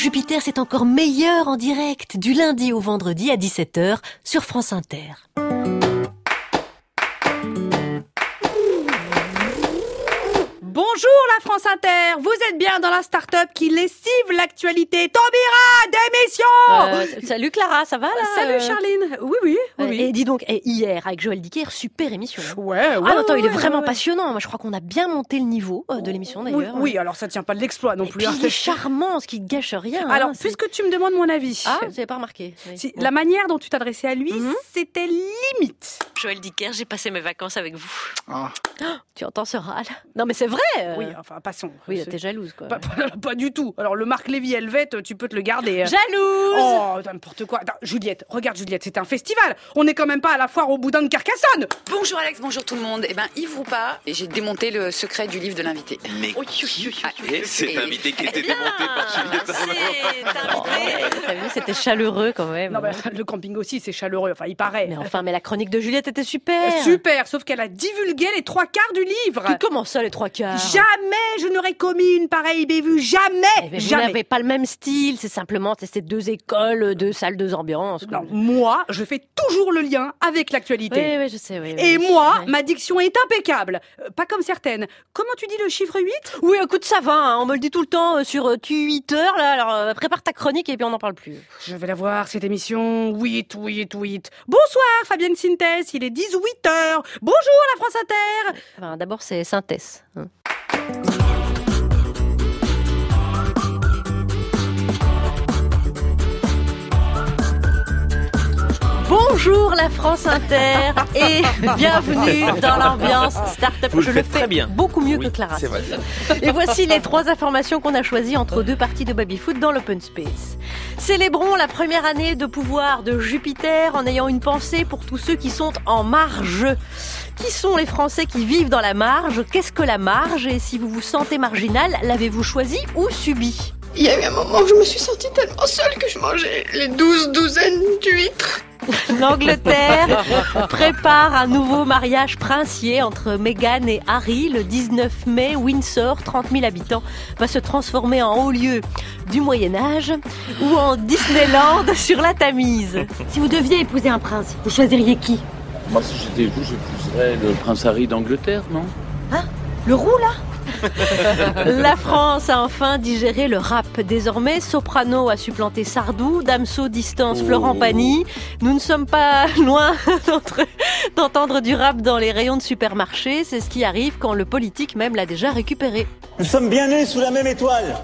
Jupiter, c'est encore meilleur en direct, du lundi au vendredi à 17h sur France Inter. Bonjour la France Inter, vous êtes bien dans la start-up qui lessive l'actualité. Taubira, démission. Salut Clara, ça va là? Salut Charline. Oui. Et dis donc, hier avec Joël Dicker, super émission. Ouais. Attends, il est vraiment passionnant. Moi, je crois qu'on a bien monté le niveau de l'émission d'ailleurs. Oui, alors ça tient pas de l'exploit non plus. Puis il est charmant, ce qui gâche rien. Alors, puisque tu me demandes mon avis. Ah, j'avais pas remarqué. Oui. La manière dont tu t'adressais à lui, c'était limite. Joël Dicker, j'ai passé mes vacances avec vous. Tu entends ce râle? Non mais c'est vrai. Oui, enfin, passons. Oui, t'es jalouse quoi. Pas du tout. Alors, le Marc Lévy Helvète, tu peux te le garder. Jalouse. Oh, n'importe quoi. Attends, Juliette, regarde Juliette, c'est un festival. On n'est quand même pas à la foire au boudin de Carcassonne. Bonjour Alex, bonjour tout le monde. Yves Roupa, et j'ai démonté le secret du livre de l'invité. Mais c'est l'invité qui était démonté par Juliette. T'as vu, c'était chaleureux quand même. Non, le camping aussi, c'est chaleureux. Enfin, il paraît. Mais la chronique de Juliette était super. Super, sauf qu'elle a divulgué les 3/4 du livre. Comment ça, les 3/4? Jamais je n'aurais commis une pareille bévue. Jamais. Vous n'avez pas le même style. C'est simplement tester 2 écoles, 2 salles, 2 ambiances. Non, moi, je fais toujours le lien avec l'actualité. Oui, je sais. Oui, et moi, ma diction est impeccable. Pas comme certaines. Comment tu dis le chiffre 8? Oui, écoute, ça va. Hein, on me le dit tout le temps sur 8 heures. Là, alors prépare ta chronique et puis on n'en parle plus. Je vais la voir, cette émission. 8. Bonsoir, Fabienne Sintès. Il est 18h. Bonjour, la France Inter. Enfin, d'abord, c'est Synthèse. Bonjour la France Inter et bienvenue dans l'ambiance Start-up. Je le fais bien. Beaucoup mieux que Clara. C'est vrai. Et voici les 3 informations qu'on a choisies entre 2 parties de baby-foot dans l'open space. Célébrons la première année de pouvoir de Jupiter en ayant une pensée pour tous ceux qui sont en marge. Qui sont les Français qui vivent dans la marge? Qu'est-ce que la marge? Et si vous vous sentez marginal, l'avez-vous choisi ou subi? Il y a eu un moment où je me suis sentie tellement seule que je mangeais les 12 douzaines d'huîtres. L'Angleterre prépare un nouveau mariage princier entre Meghan et Harry. Le 19 mai, Windsor, 30 000 habitants, va se transformer en haut lieu du Moyen-Âge ou en Disneyland sur la Tamise. Si vous deviez épouser un prince, vous choisiriez qui? Moi, si j'étais vous, j'épouserais le prince Harry d'Angleterre, non? Hein? Le roux, là? La France a enfin digéré le rap. Désormais, Soprano a supplanté Sardou, Damso distance Florent Pagny. Nous ne sommes pas loin d'entendre du rap dans les rayons de supermarché. C'est ce qui arrive quand le politique même l'a déjà récupéré. Nous sommes bien nés sous la même étoile.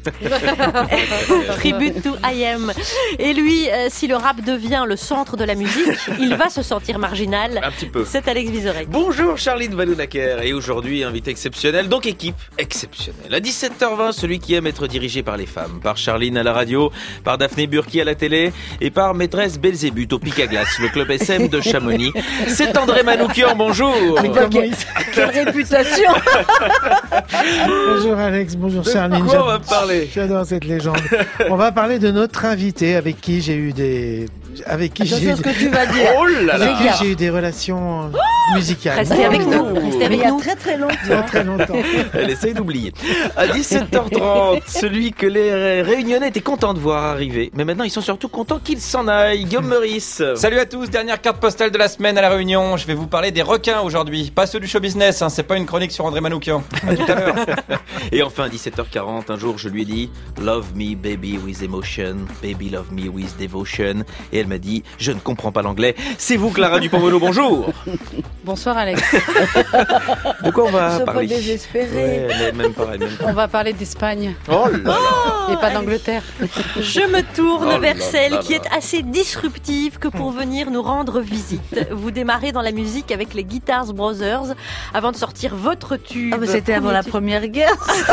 Tribute to I Am. Et lui, si le rap devient le centre de la musique, il va se sentir marginal. Un petit peu. C'est Alex Vizorek. Bonjour Charline Vanhoenacker. Et aujourd'hui, invité exceptionnel, donc équipe exceptionnelle. À 17h20, celui qui aime être dirigé par les femmes. Par Charline à la radio, par Daphné Burki à la télé et par maîtresse Belzébuth au pic à glace, le club SM de Chamonix. C'est André Manoukian, bonjour. Quelle réputation. Bonjour Alex, bonjour Charline. De quoi on va parler? J'adore cette légende. On va parler de notre invité avec qui j'ai eu des... Attention ce que tu vas dire. Oh là là. Avec qui j'ai eu des relations musicales. Restez avec nous. Restez avec nous. Très longtemps. Très longtemps. Elle essaye d'oublier. À 17h30, celui que les Réunionnais étaient contents de voir arriver. Mais maintenant, ils sont surtout contents qu'il s'en aille. Guillaume Meurice. Salut à tous, dernière carte postale de la semaine à La Réunion. Je vais vous parler des requins aujourd'hui. Pas ceux du show business, hein. C'est pas une chronique sur André Manoukian. À tout à l'heure. Et enfin, à 17h40, un jour, je lui ai dit « Love me, baby, with emotion. Baby, love me, with devotion. » Et elle m'a dit « Je ne comprends pas l'anglais. » C'est vous, Clara Dupont-Moreau, bonjour. Bonsoir, Alex. De quoi on va parler? Pas désespéré. Ouais, même pareil. On va parler d'Espagne. Oh là là. Et pas d'Angleterre. Je me tourne vers celle là qui là. est assez disruptive que pour venir nous rendre visite. Vous démarrez dans la musique avec les Guitars Brothers avant de sortir votre tube. Ah, mais c'était avant la Première Guerre.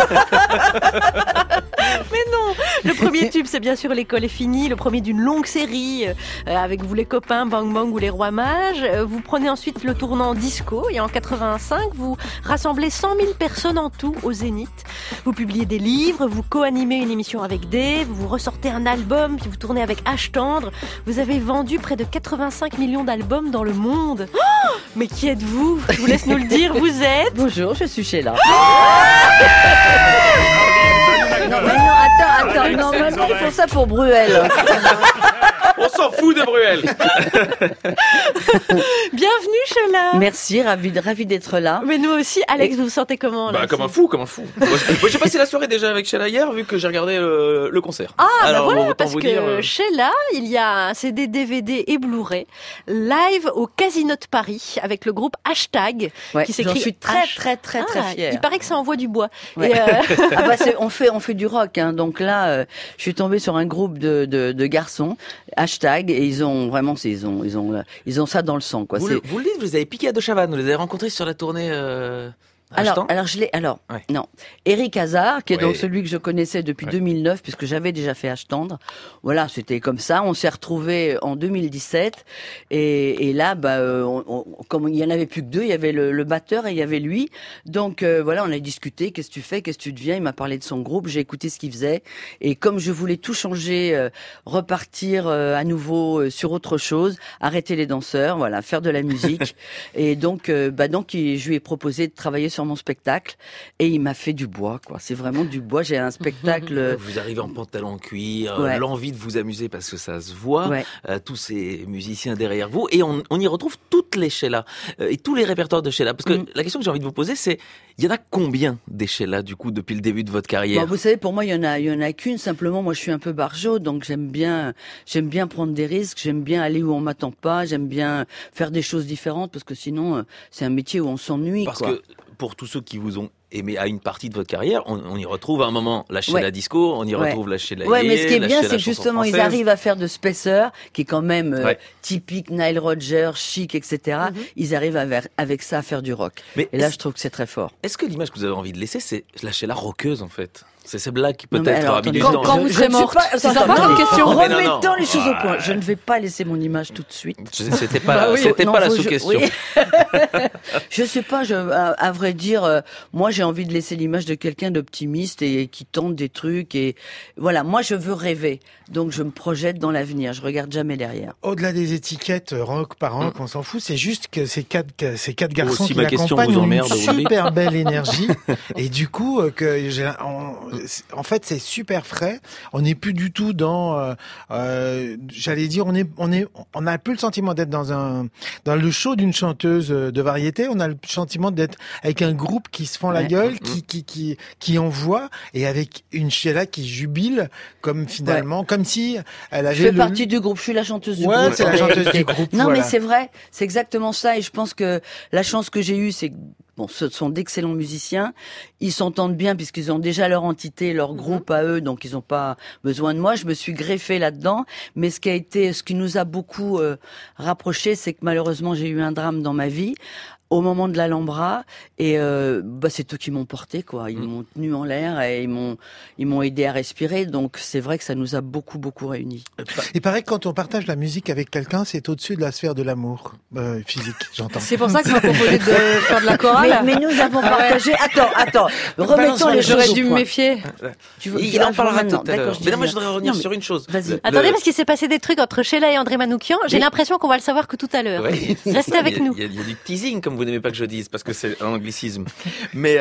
Mais non, le premier tube c'est bien sûr L'école est finie, le premier d'une longue série avec vous les copains, Bang Bang ou les Rois Mages. Vous prenez ensuite le tournant disco et en 85 vous rassemblez 100 000 personnes en tout au Zénith. Vous publiez des livres, vous co-animez une émission avec Dave, vous ressortez un album, puis vous tournez avec H Tendre. Vous avez vendu près de 85 millions d'albums dans le monde. Oh, mais qui êtes-vous? Je vous laisse nous le dire, vous êtes... Bonjour, je suis Sheila. Non, mais non, attends, non, mais Ils font ça pour Bruel. On s'en fout de Bruel. Bienvenue, Sheila. Merci, ravi d'être là. Mais nous aussi, Alex, vous vous sentez comment là? Comme un fou. Moi, j'ai passé la soirée déjà avec Sheila hier, vu que j'ai regardé le concert. Ah, Alors, voilà, autant parce vous que dire, Sheila, il y a un CD, DVD et Blu-ray live au Casino de Paris avec le groupe Hashtag, Ouais, qui s'écrit. j'en suis très fière. Il paraît que ça envoie du bois. Ouais. Et, on fait du rock, hein. Donc là, je suis tombée sur un groupe de garçons, Hashtag, et ils ont ça dans le sang, quoi. vous le dites, vous les avez piqués à De Chavannes, vous les avez rencontrés sur la tournée. Non. Eric Hazard, qui est Ouais. donc celui que je connaissais depuis 2009, puisque j'avais déjà fait H-Tendre. Voilà, c'était comme ça. On s'est retrouvés en 2017. Et là, comme il y en avait plus que deux, il y avait le batteur et il y avait lui. Donc, voilà, on a discuté. Qu'est-ce que tu fais? Qu'est-ce que tu deviens? Il m'a parlé de son groupe. J'ai écouté ce qu'il faisait. Et comme je voulais tout changer, repartir à nouveau sur autre chose, arrêter les danseurs, voilà, faire de la musique. Et donc, je lui ai proposé de travailler sur mon spectacle et il m'a fait du bois, quoi. C'est vraiment du bois. J'ai un spectacle. Vous arrivez en pantalon en cuir, Ouais. l'envie de vous amuser parce que ça se voit, Ouais. tous ces musiciens derrière vous, et on y retrouve toutes les Sheila et tous les répertoires de Sheila. Parce que la question que j'ai envie de vous poser, c'est il y en a combien des Sheila du coup depuis le début de votre carrière? Vous savez, pour moi, il y en a qu'une. Simplement, moi, je suis un peu barjot, donc j'aime bien prendre des risques. J'aime bien aller où on m'attend pas. J'aime bien faire des choses différentes parce que sinon, c'est un métier où on s'ennuie. Parce quoi. que pour tous ceux qui vous ont aimé à une partie de votre carrière, on y retrouve à un moment la Sheila disco, on y retrouve la Sheila Ouais, mais ce qui est la bien, Sheila c'est que chanson justement, ils française. arrivent à faire de Spacer, qui est quand même Ouais. typique Nile Rodgers, chic, etc. Ils arrivent avec ça à faire du rock. Mais et là, je trouve que c'est très fort. Est-ce que l'image que vous avez envie de laisser, c'est la Sheila rockeuse en fait? C'est ces blagues qui Non, mais peut-être alors, habilitent attendez, les gens. Quand vous serez morte, c'est ça votre question. Remettons les choses au point. Je ne vais pas laisser mon image tout de suite. C'était pas la sous-question. Oui. Je sais pas, à vrai dire, moi j'ai envie de laisser l'image de quelqu'un d'optimiste et qui tente des trucs et voilà, moi je veux rêver. Donc je me projette dans l'avenir, je regarde jamais derrière. Au-delà des étiquettes rock par rock, on s'en fout, c'est juste que ces quatre garçons Aussi, qui ma question l'accompagnent vous ont une emmerde, vous le dites. super belle énergie et du coup en fait c'est super frais. On n'est plus du tout dans j'allais dire on n'a plus le sentiment d'être dans le show d'une chanteuse de variété, on a le sentiment d'être avec un groupe qui se fend la gueule, qui envoie et avec une Sheila qui jubile comme finalement comme si elle avait Je fais partie du groupe, je suis la chanteuse du groupe. Ouais, c'est la chanteuse du groupe. Non, voilà. mais c'est vrai, c'est exactement ça. Et je pense que la chance que j'ai eue, c'est que ce sont d'excellents musiciens. Ils s'entendent bien puisqu'ils ont déjà leur entité, leur groupe à eux, donc ils n'ont pas besoin de moi. Je me suis greffée là-dedans. Mais ce qui nous a beaucoup rapprochés, c'est que malheureusement, j'ai eu un drame dans ma vie. Au moment de l'Alhambra, et c'est eux qui m'ont porté, quoi. Ils m'ont tenu en l'air et ils m'ont aidé à respirer. Donc c'est vrai que ça nous a beaucoup réunis. Il paraît que quand on partage la musique avec quelqu'un, c'est au-dessus de la sphère de l'amour physique, j'entends. C'est pour ça que vous proposez de faire de la chorale. Mais nous avons partagé. Attends. Remettons les choses J'aurais au dû me point. méfier. Il en parlera tout à l'heure. D'accord, Mais non, moi je dis voudrais rien. revenir Non, sur une chose. Vas-y. Attendez, parce qu'il s'est passé des trucs entre Sheila et André Manoukian. J'ai l'impression qu'on va le savoir que tout à l'heure. Ouais. Restez avec nous. Il y a du teasing, comme vous n'aimez pas que je dise, parce que c'est un anglicisme. Mais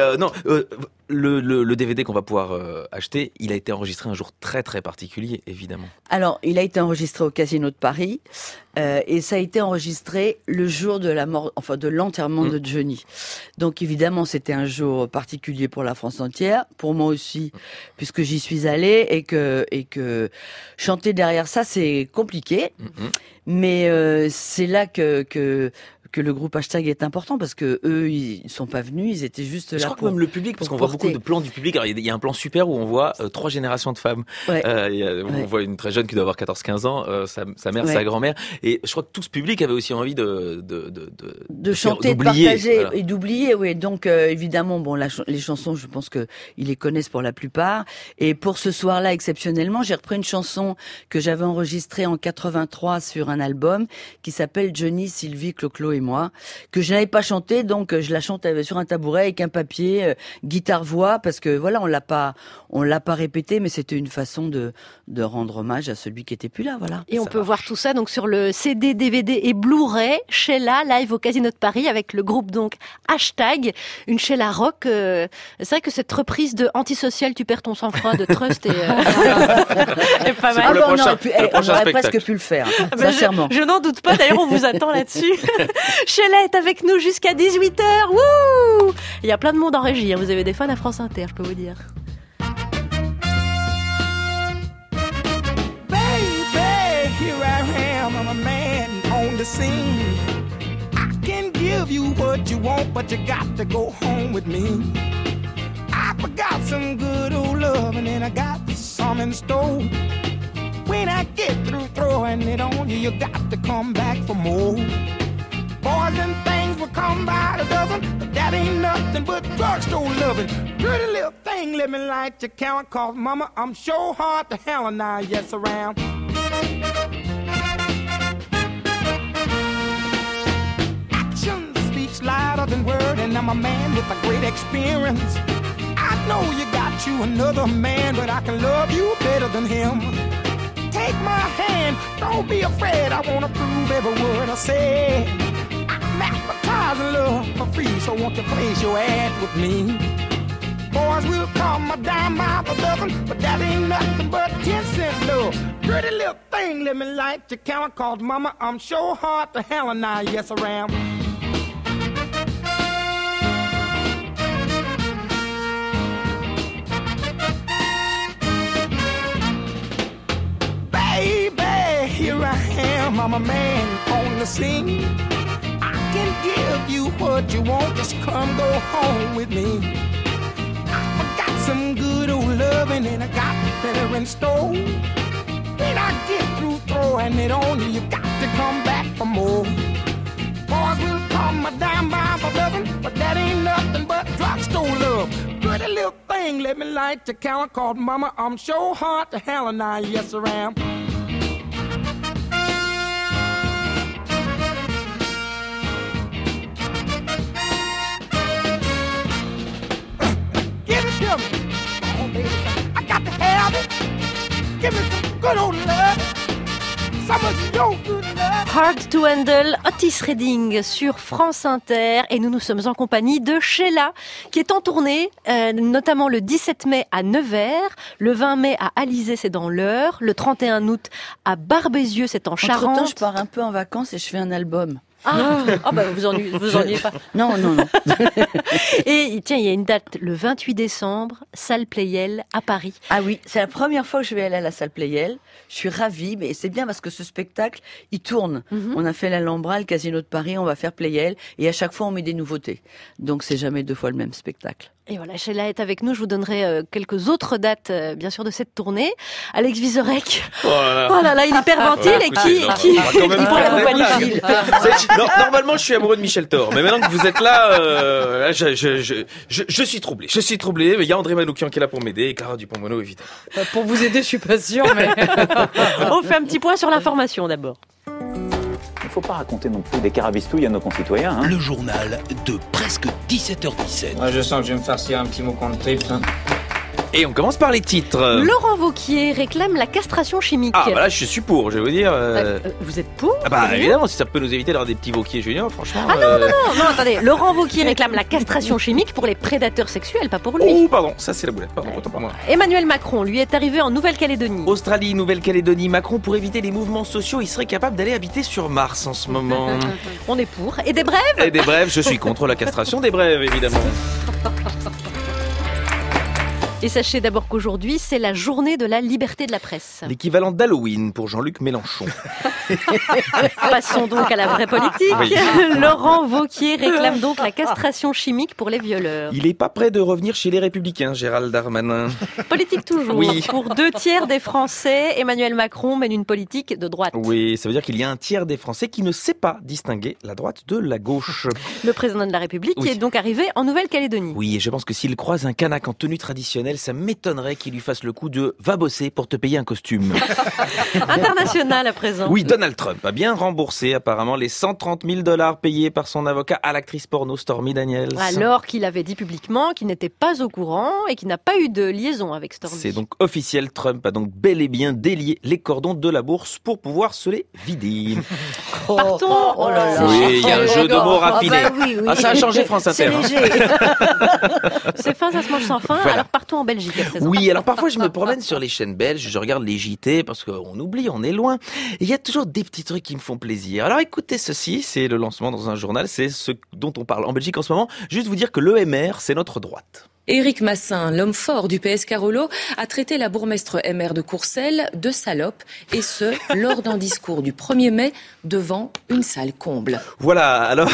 le DVD qu'on va pouvoir acheter, il a été enregistré un jour très très particulier, évidemment. Alors, il a été enregistré au Casino de Paris et ça a été enregistré le jour de la mort, enfin de l'enterrement de Johnny. Donc évidemment, c'était un jour particulier pour la France entière, pour moi aussi, puisque j'y suis allée et que chanter derrière ça, c'est compliqué. Mais c'est là que le groupe Hashtag est important parce que eux ils sont pas venus, ils étaient juste là. Je crois que même le public, parce qu'on voit beaucoup de plans du public. Alors il y a un plan super où on voit 3 générations de femmes. Ouais. On voit une très jeune qui doit avoir 14-15 ans, sa mère, sa grand-mère, et je crois que tout ce public avait aussi envie de chanter, de partager et d'oublier. Oui, donc évidemment, bon, les chansons, je pense que ils les connaissent pour la plupart. Et pour ce soir-là, exceptionnellement, j'ai repris une chanson que j'avais enregistrée en 83 sur un album qui s'appelle Johnny, Sylvie, Clo-Clo et moi, que je n'avais pas chanté, donc je la chante sur un tabouret avec un papier, guitare-voix, parce que voilà, on l'a pas répété, mais c'était une façon de rendre hommage à celui qui était plus là, voilà. Et on peut voir tout ça donc sur le CD, DVD et Blu-ray, Sheila live au Casino de Paris avec le groupe donc Hashtag, une Sheila rock. C'est vrai que cette reprise de Antisocial, tu perds ton sang-froid de Trust est pas mal. On aurait presque pu le faire, sincèrement. Je n'en doute pas, d'ailleurs on vous attend là-dessus. Sheila est avec nous jusqu'à 18h. Wouh! Il y a plein de monde en régie, hein. Vous avez des fans à France Inter, je peux vous dire. Here I am, I'm a man on the scene. I can give you what you want, but you got to go home with me. I forgot some good old love, and then I got some in store. When I get through throwing it on you, you got to come back for more. Boys and things will come by the dozen, but that ain't nothing but drugstore loving. Pretty little thing living like you count, cause mama, I'm sure hard to hell and I yes around. Action speaks louder than word, and I'm a man with a great experience. I know you got you another man, but I can love you better than him. Take my hand, don't be afraid, I wanna prove every word I say. I'm advertising love for free, so won't you place your ad with me? Boys will come a dime by the dozen, but that ain't nothing but 10-cent love. Pretty little thing, let me light your count, cause mama, I'm sure hard to hell and I yes around. Baby, here I am, I'm a man on the scene. I can give you what you want, just come go home with me. Some good old loving and I got better in store. When I get through throwing it on you, you got to come back for more. Boys will come a dime by the dozen, but that ain't nothing but drugstore love. Pretty little thing, let me light your count, called mama, I'm sure hard to hell and I yes around. Give it to me. I got to have it. Give me some good old love. Some of your good love. Hard to Handle, Otis Redding sur France Inter, et nous sommes en compagnie de Sheila qui est en tournée, notamment le 17 mai à Nevers, le 20 mai à Alizé, c'est dans l'Eure, le 31 août à Barbezieux, c'est en Charente. Entre-temps, je pars un peu en vacances et je fais un album. Vous ennuyez pas. Non. Et tiens, il y a une date, le 28 décembre, salle Pleyel à Paris. Ah oui, c'est la première fois que je vais aller à la salle Pleyel. Je suis ravie, mais c'est bien parce que ce spectacle, il tourne. On a fait l'Alhambra, le Casino de Paris, on va faire Pleyel, et à chaque fois on met des nouveautés. Donc c'est jamais 2 fois le même spectacle. Et voilà, Sheila est avec nous. Je vous donnerai quelques autres dates, bien sûr, de cette tournée. Alex Vizorek. Oh là là, il hyperventile et qui pourrait vous qualifier. Normalement, je suis amoureux de Michel Thor, mais maintenant que vous êtes là, je suis troublé. Je suis troublé. Il y a André Manoukian qui est là pour m'aider et Clara Dupont-Moreau, évidemment. Pour vous aider, je suis pas sûre, mais on fait un petit point sur l'information d'abord. Il ne faut pas raconter non plus des carabistouilles à nos concitoyens. Le journal de presque 17h17. Je sens que je vais me farcir un petit mot contre triple. Et on commence par les titres. Laurent Wauquiez réclame la castration chimique. Ah bah là je suis pour, je vais vous dire. Vous êtes pour? Ah bah évidemment, si ça peut nous éviter d'avoir des petits Wauquiez juniors, franchement. Ah non, attendez. Laurent Wauquiez réclame la castration chimique pour les prédateurs sexuels, pas pour lui. Oh pardon, ça c'est la boulette, pardon, autant pour moi. Emmanuel Macron, lui, est arrivé en Nouvelle-Calédonie. Australie, Nouvelle-Calédonie, Macron, pour éviter les mouvements sociaux, il serait capable d'aller habiter sur Mars en ce moment. On est pour. Et des brèves? Et des brèves, je suis contre la castration des brèves, évidemment. Et sachez d'abord qu'aujourd'hui, c'est la journée de la liberté de la presse. L'équivalent d'Halloween pour Jean-Luc Mélenchon. Passons donc à la vraie politique. Oui. Laurent Wauquiez réclame donc la castration chimique pour les violeurs. Il n'est pas prêt de revenir chez les Républicains, Gérald Darmanin. Politique toujours. Oui. Pour 2/3 des Français, Emmanuel Macron mène une politique de droite. Oui, ça veut dire qu'il y a 1/3 des Français qui ne sait pas distinguer la droite de la gauche. Le président de la République est donc arrivé en Nouvelle-Calédonie. Oui, et je pense que s'il croise un Kanak en tenue traditionnelle, Daniel, ça m'étonnerait qu'il lui fasse le coup de « va bosser pour te payer un costume ». International à présent. Oui, Donald Trump a bien remboursé apparemment les $130 000 payés par son avocat à l'actrice porno Stormy Daniels. Alors qu'il avait dit publiquement qu'il n'était pas au courant et qu'il n'a pas eu de liaison avec Stormy. C'est donc officiel, Trump a donc bel et bien délié les cordons de la bourse pour pouvoir se les vider. Partons. Oh là là. Oui, il y a un jeu de mots raffiné. Ah, bah oui, oui. Ah, ça a changé France Inter. C'est léger. C'est fin, ça se mange sans fin. Voilà. Alors partons en Belgique à présent. Oui, alors parfois je me promène sur les chaînes belges, je regarde les JT parce qu'on oublie, on est loin. Et il y a toujours des petits trucs qui me font plaisir. Alors écoutez ceci, c'est le lancement dans un journal, c'est ce dont on parle en Belgique en ce moment. Juste vous dire que l'EMR, c'est notre droite. Éric Massin, l'homme fort du PS Carolo, a traité la bourgmestre MR de Courcelles de salope, et ce, lors d'un discours du 1er mai devant une salle comble. Voilà, alors...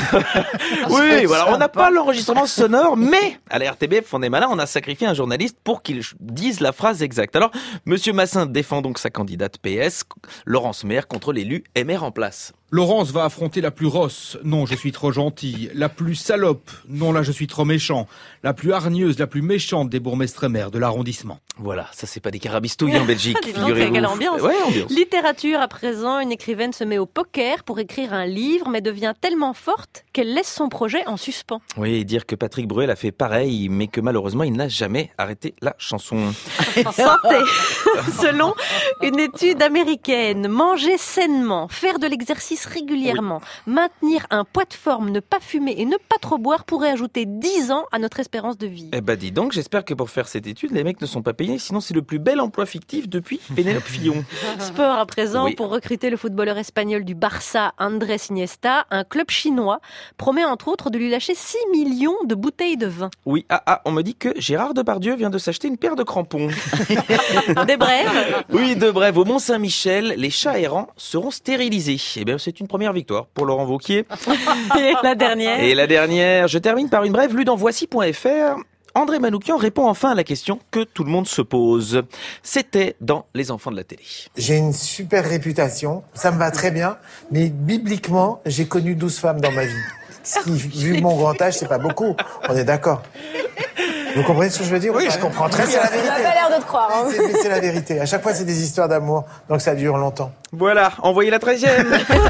oui, voilà, on n'a pas l'enregistrement sonore, mais à la RTBF, on est malin, on a sacrifié un journaliste pour qu'il dise la phrase exacte. Alors, Monsieur Massin défend donc sa candidate PS, Laurence Maire, contre l'élu MR en place. Laurence va affronter la plus rosse. Non, je suis trop gentil. La plus salope. Non, là, je suis trop méchant. La plus hargneuse, la plus méchante des bourgmestres maires de l'arrondissement. Voilà, ça c'est pas des carabistouilles en Belgique, figurez-vous. Quelle ambiance. Ouais, ambiance. Littérature à présent, une écrivaine se met au poker pour écrire un livre, mais devient tellement forte qu'elle laisse son projet en suspens. Oui, et dire que Patrick Bruel a fait pareil, mais que malheureusement il n'a jamais arrêté la chanson. Santé. Selon une étude américaine, manger sainement, faire de l'exercice régulièrement, maintenir un poids de forme, ne pas fumer et ne pas trop boire pourrait ajouter 10 ans à notre espérance de vie. Eh ben dis donc, j'espère que pour faire cette étude, les mecs ne sont pas payés, sinon c'est le plus bel emploi fictif depuis Pénélope Fillon. Sport à présent, Oui. pour recruter le footballeur espagnol du Barça, Andrés Iniesta, un club chinois promet entre autres de lui lâcher 6 millions de bouteilles de vin. Oui, on me dit que Gérard Depardieu vient de s'acheter une paire de crampons. Des brèves. Oui, de brève, au Mont-Saint-Michel, les chats errants seront stérilisés. Eh bien, c'est une première victoire pour Laurent Wauquiez. Et la dernière. Et la dernière, je termine par une brève lue dans Voici.fr. André Manoukian répond enfin à la question que tout le monde se pose. C'était dans Les Enfants de la télé. J'ai une super réputation, ça me va très bien, mais bibliquement, j'ai connu 12 femmes dans ma vie. Ce qui, vu mon grand âge, c'est pas beaucoup. On est d'accord. Vous comprenez ce que je veux dire? Oui, je comprends très bien. C'est la vérité. On n'a pas l'air de te croire. Hein. C'est la vérité. À chaque fois, c'est des histoires d'amour, donc ça dure longtemps. Voilà, envoyez la 13e.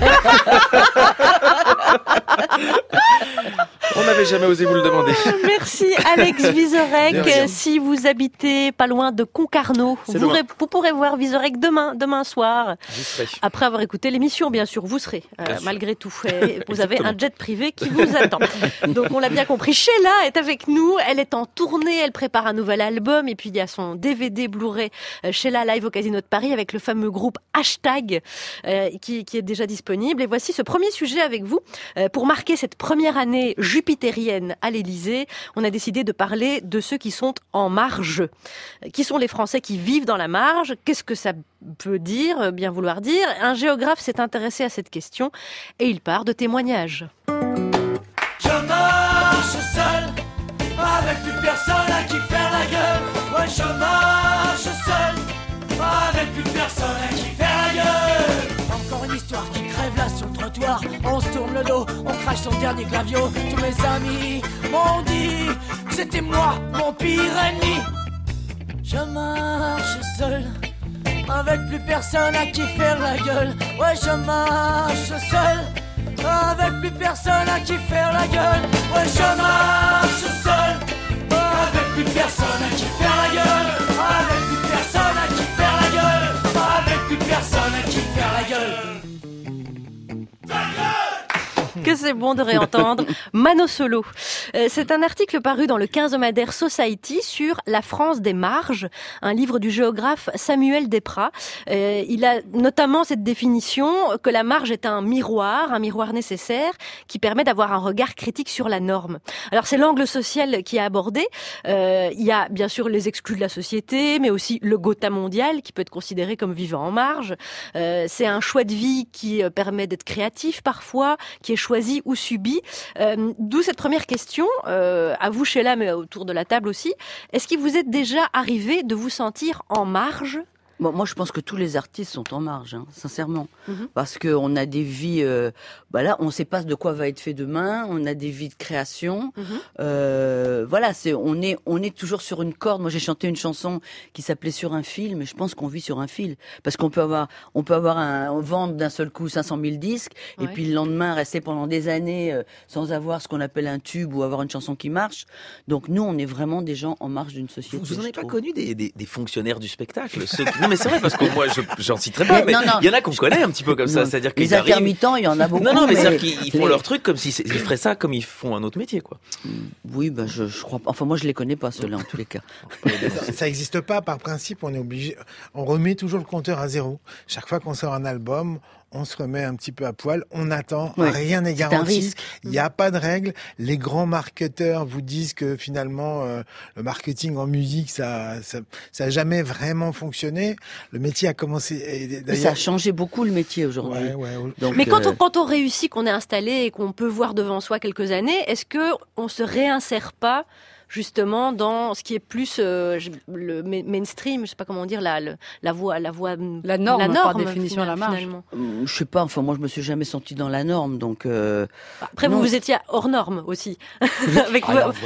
On n'avait jamais osé vous le demander. Merci Alex De Vizorek. rien. Si vous habitez pas loin de Concarneau, vous pourrez voir Vizorek demain soir. J'y serai. Après avoir écouté l'émission, bien sûr, vous serez, malgré tout. Et vous avez Exactement. un jet privé qui vous attend. Donc on l'a bien compris. Sheila est avec nous. Elle est en tournée. Elle prépare un nouvel album. Et puis il y a son DVD Blu-ray Sheila Live au Casino de Paris avec le fameux groupe Hashtag qui est déjà disponible. Et voici ce premier sujet avec vous. Pour marquer cette première année jupitérienne à l'Élysée, on a décidé de parler de ceux qui sont en marge. Qui sont les Français qui vivent dans la marge? Qu'est-ce que ça peut dire, bien vouloir dire? Un géographe s'est intéressé à cette question et il part de témoignages. Je marche seul, avec plus personne à qui faire la gueule. Ouais, je marche seul, avec plus personne à qui faire la gueule. Encore une histoire qui crève là sur le trottoir. On se tourne le dos, on crache son dernier clavio. Tous mes amis m'ont dit que c'était moi, mon pire ennemi. Je marche seul, avec plus personne à qui faire la gueule. Ouais, je marche seul, avec plus personne à qui faire la gueule. Ouais, je marche seul, avec plus personne à qui faire la gueule. Avec plus personne à qui faire la gueule. Avec plus personne à qui faire la gueule. Que c'est bon de réentendre Mano Solo. C'est un article paru dans le quinzomadaire Society sur la France des marges, un livre du géographe Samuel Desprats. Il a notamment cette définition que la marge est un miroir nécessaire qui permet d'avoir un regard critique sur la norme. Alors c'est l'angle social qui est abordé. Il y a bien sûr les exclus de la société, mais aussi le Gotha mondial qui peut être considéré comme vivant en marge. C'est un choix de vie qui permet d'être créatif parfois, qui est choisi ou subi. D'où cette première question, à vous Sheila, mais autour de la table aussi. Est-ce qu'il vous est déjà arrivé de vous sentir en marge Bon, moi, je pense que tous les artistes sont en marge, sincèrement. Parce qu'on a des vies... là, on ne sait pas de quoi va être fait demain. On a des vies de création. Voilà, on est toujours sur une corde. Moi, j'ai chanté une chanson qui s'appelait Sur un fil, mais je pense qu'on vit sur un fil. Parce qu'on peut vendre d'un seul coup 500 000 disques, et puis le lendemain, rester pendant des années sans avoir ce qu'on appelle un tube ou avoir une chanson qui marche. Donc, nous, on est vraiment des gens en marge d'une société. Vous n'en avez pas connu des fonctionnaires du spectacle Non, mais c'est vrai, parce que moi, j'en citerai pas, mais il y en a qu'on connaît un petit peu comme ça. C'est-à-dire qu'ils les intermittents, il y en a beaucoup. Non, mais c'est-à-dire qu'ils font leur truc comme s'ils feraient ça comme ils font un autre métier, quoi. Oui, je crois pas. Enfin, moi, je les connais pas, ceux-là, en tous les cas. Ça n'existe pas, par principe, on est obligé. On remet toujours le compteur à zéro. Chaque fois qu'on sort un album, on se remet un petit peu à poil, on attend, rien n'est garanti, il n'y a pas de règles. Les grands marketeurs vous disent que finalement le marketing en musique ça a jamais vraiment fonctionné. Le métier a commencé. Ça a changé beaucoup le métier aujourd'hui. Donc, mais quand on réussit, qu'on est installé et qu'on peut voir devant soi quelques années, est-ce que on se réinsère pas justement dans ce qui est plus le mainstream, je sais pas comment dire, la norme par définition, la marge. Je sais pas, enfin moi je me suis jamais senti dans la norme, donc. Après vous étiez hors norme aussi, avec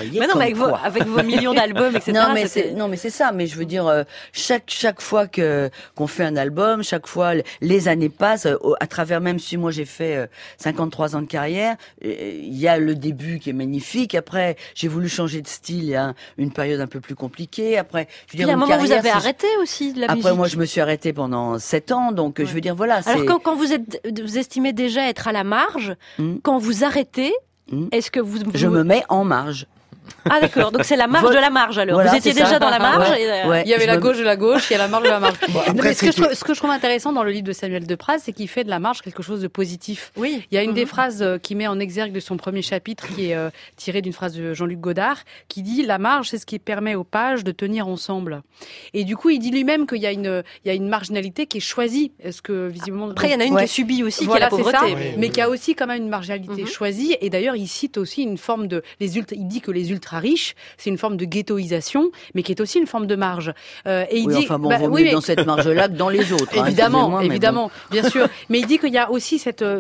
vos millions d'albums, etc. Non mais c'est ça, mais je veux dire chaque fois qu'on fait un album, chaque fois les années passent, à travers, même si moi j'ai fait 53 ans de carrière, il y a le début qui est magnifique. Après j'ai voulu changer de style. Il y a une période un peu plus compliquée. Après, je veux dire, il y a un moment où vous avez arrêté aussi de la musique. Après, moi, je me suis arrêtée pendant 7 ans, donc je veux dire, voilà. Alors quand vous estimez déjà être à la marge, quand vous arrêtez, est-ce que vous... Je me mets en marge. Ah d'accord, donc c'est la marge de la marge alors. Voilà, vous étiez déjà dans la marge. Il y avait la gauche de la gauche, il y a la marge de la marge. Mais ce que je trouve intéressant dans le livre de Samuel Depraz, c'est qu'il fait de la marge quelque chose de positif. Oui. Il y a une des phrases qu'il met en exergue de son premier chapitre, qui est tirée d'une phrase de Jean-Luc Godard, qui dit « La marge, c'est ce qui permet aux pages de tenir ensemble ». Et du coup, il dit lui-même qu'il y a une marginalité qui est choisie. Est-ce que visiblement... Après, il y en a une qui est subie aussi, qui est la pauvreté. Ça, mais qui a aussi quand même une marginalité choisie. Et d'ailleurs, il cite aussi une forme de... Il dit que les ultra-riches, c'est une forme de ghettoisation, mais qui est aussi une forme de marge. Et il dit, enfin bon, vaut mieux dans cette marge-là que dans les autres. Évidemment, bien sûr. Mais il dit qu'il y a aussi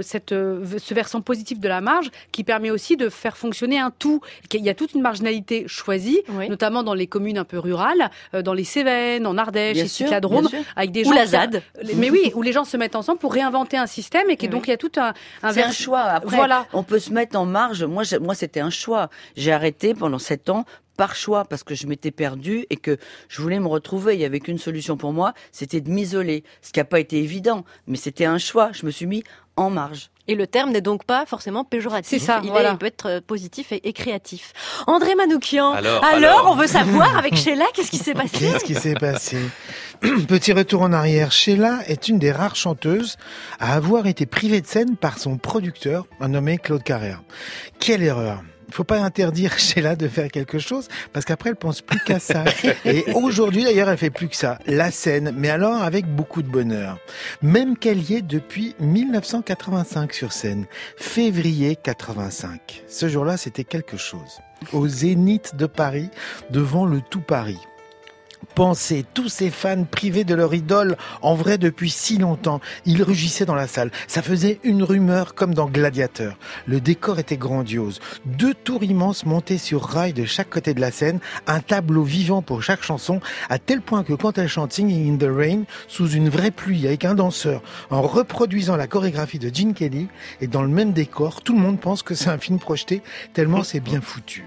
ce versant positif de la marge qui permet aussi de faire fonctionner un tout. Il y a toute une marginalité choisie, notamment dans les communes un peu rurales, dans les Cévennes, en Ardèche, ici à Drôme, avec des gens... Ou la ZAD. Mais oui, où les gens se mettent ensemble pour réinventer un système et donc il y a tout un c'est un choix. Après, on peut se mettre en marge. Moi, c'était un choix. J'ai arrêté pendant 7 ans par choix, parce que je m'étais perdue et que je voulais me retrouver. Il n'y avait qu'une solution pour moi, c'était de m'isoler. Ce qui n'a pas été évident, mais c'était un choix. Je me suis mis en marge. Et le terme n'est donc pas forcément péjoratif. C'est ça, il peut être positif et créatif. André Manoukian, alors, on veut savoir, avec Sheila, qu'est-ce qui s'est passé ? Qu'est-ce qui s'est passé ? Petit retour en arrière. Sheila est une des rares chanteuses à avoir été privée de scène par son producteur, un nommé Claude Carrère. Quelle erreur ! Il faut pas interdire Sheila de faire quelque chose, parce qu'après elle pense plus qu'à ça. Et aujourd'hui d'ailleurs elle fait plus que ça, la scène, mais alors avec beaucoup de bonheur. Même qu'elle y est depuis 1985 sur scène, février 85. Ce jour-là c'était quelque chose. Au Zénith de Paris, devant le tout Paris. Pensez, tous ces fans privés de leur idole, en vrai depuis si longtemps, ils rugissaient dans la salle. Ça faisait une rumeur comme dans Gladiateur. Le décor était grandiose. 2 tours immenses montées sur rail de chaque côté de la scène, un tableau vivant pour chaque chanson, à tel point que quand elle chante Singing in the Rain, sous une vraie pluie avec un danseur, en reproduisant la chorégraphie de Gene Kelly, et dans le même décor, tout le monde pense que c'est un film projeté, tellement c'est bien foutu.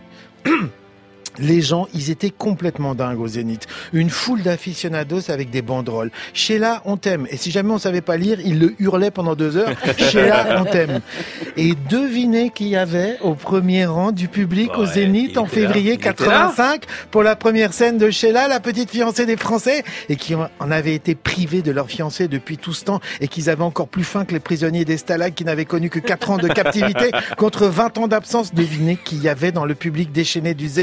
Les gens, ils étaient complètement dingues au Zénith. Une foule d'aficionados avec des banderoles. Sheila, on t'aime. Et si jamais on savait pas lire, ils le hurlaient pendant 2 heures. Sheila, on t'aime. Et devinez qui y avait au premier rang du public au Zénith en février 85 pour la première scène de Sheila, la petite fiancée des Français, et qui en avaient été privés de leur fiancé depuis tout ce temps et qu'ils avaient encore plus faim que les prisonniers des Stalags qui n'avaient connu que 4 ans de captivité contre 20 ans d'absence. Devinez qui y avait dans le public déchaîné du Zénith.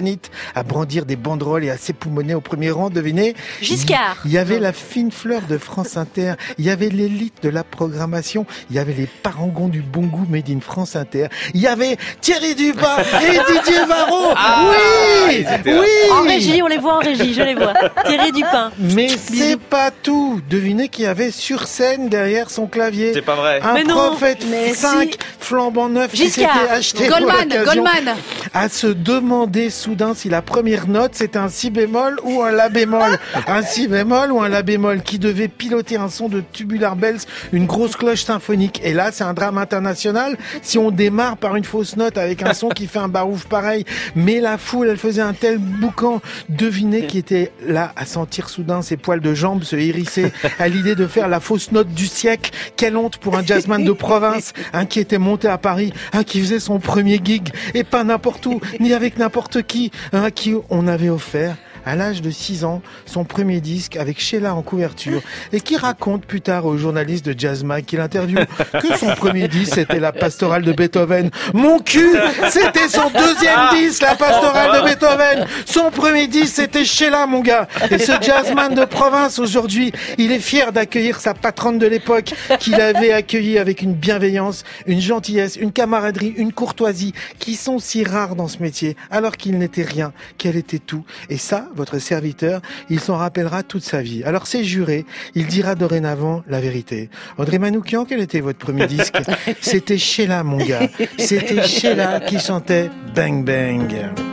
à brandir des banderoles et à s'époumoner au premier rang, devinez? Giscard. Il y avait la fine fleur de France Inter, il y avait l'élite de la programmation, il y avait les parangons du bon goût made in France Inter, il y avait Thierry Dupin et Didier Varro. Oui, oui. En régie, on les voit en régie, je les vois. Thierry Dupin. Mais c'est pas tout. Devinez qui avait sur scène derrière son clavier. C'est pas vrai. Un Mais non, prophète mais 5 flambant neuf qui Giscard. s'était acheté pour l'occasion Goldman. à se demander soudain si la première note c'était un si bémol ou un la bémol. Un si bémol ou un la bémol qui devait piloter un son de tubular bells, une grosse cloche symphonique. Et là, c'est un drame international si on démarre par une fausse note avec un son qui fait un barouf pareil. Mais la foule, elle faisait un tel boucan. Devinez qui était là à sentir soudain ses poils de jambes se hérisser à l'idée de faire la fausse note du siècle. Quelle honte pour un jazzman de province, un qui était monté à Paris, un qui faisait son premier gig, et pas n'importe où, ni avec n'importe qui, un à qui on avait offert à l'âge de 6 ans, son premier disque avec Sheila en couverture, et qui raconte plus tard au journaliste de Jazz Mag qu'il interviewe que son premier disque c'était la pastorale de Beethoven. Mon cul, c'était son deuxième disque, la pastorale de Beethoven. Son premier disque c'était Sheila, mon gars. Et ce jazzman de province aujourd'hui, il est fier d'accueillir sa patronne de l'époque qu'il avait accueillie avec une bienveillance, une gentillesse, une camaraderie, une courtoisie qui sont si rares dans ce métier, alors qu'il n'était rien, qu'elle était tout. Et ça, votre serviteur, il s'en rappellera toute sa vie. Alors c'est juré, il dira dorénavant la vérité. André Manoukian, quel était votre premier disque? C'était Sheila, mon gars. C'était Sheila qui chantait Bang Bang.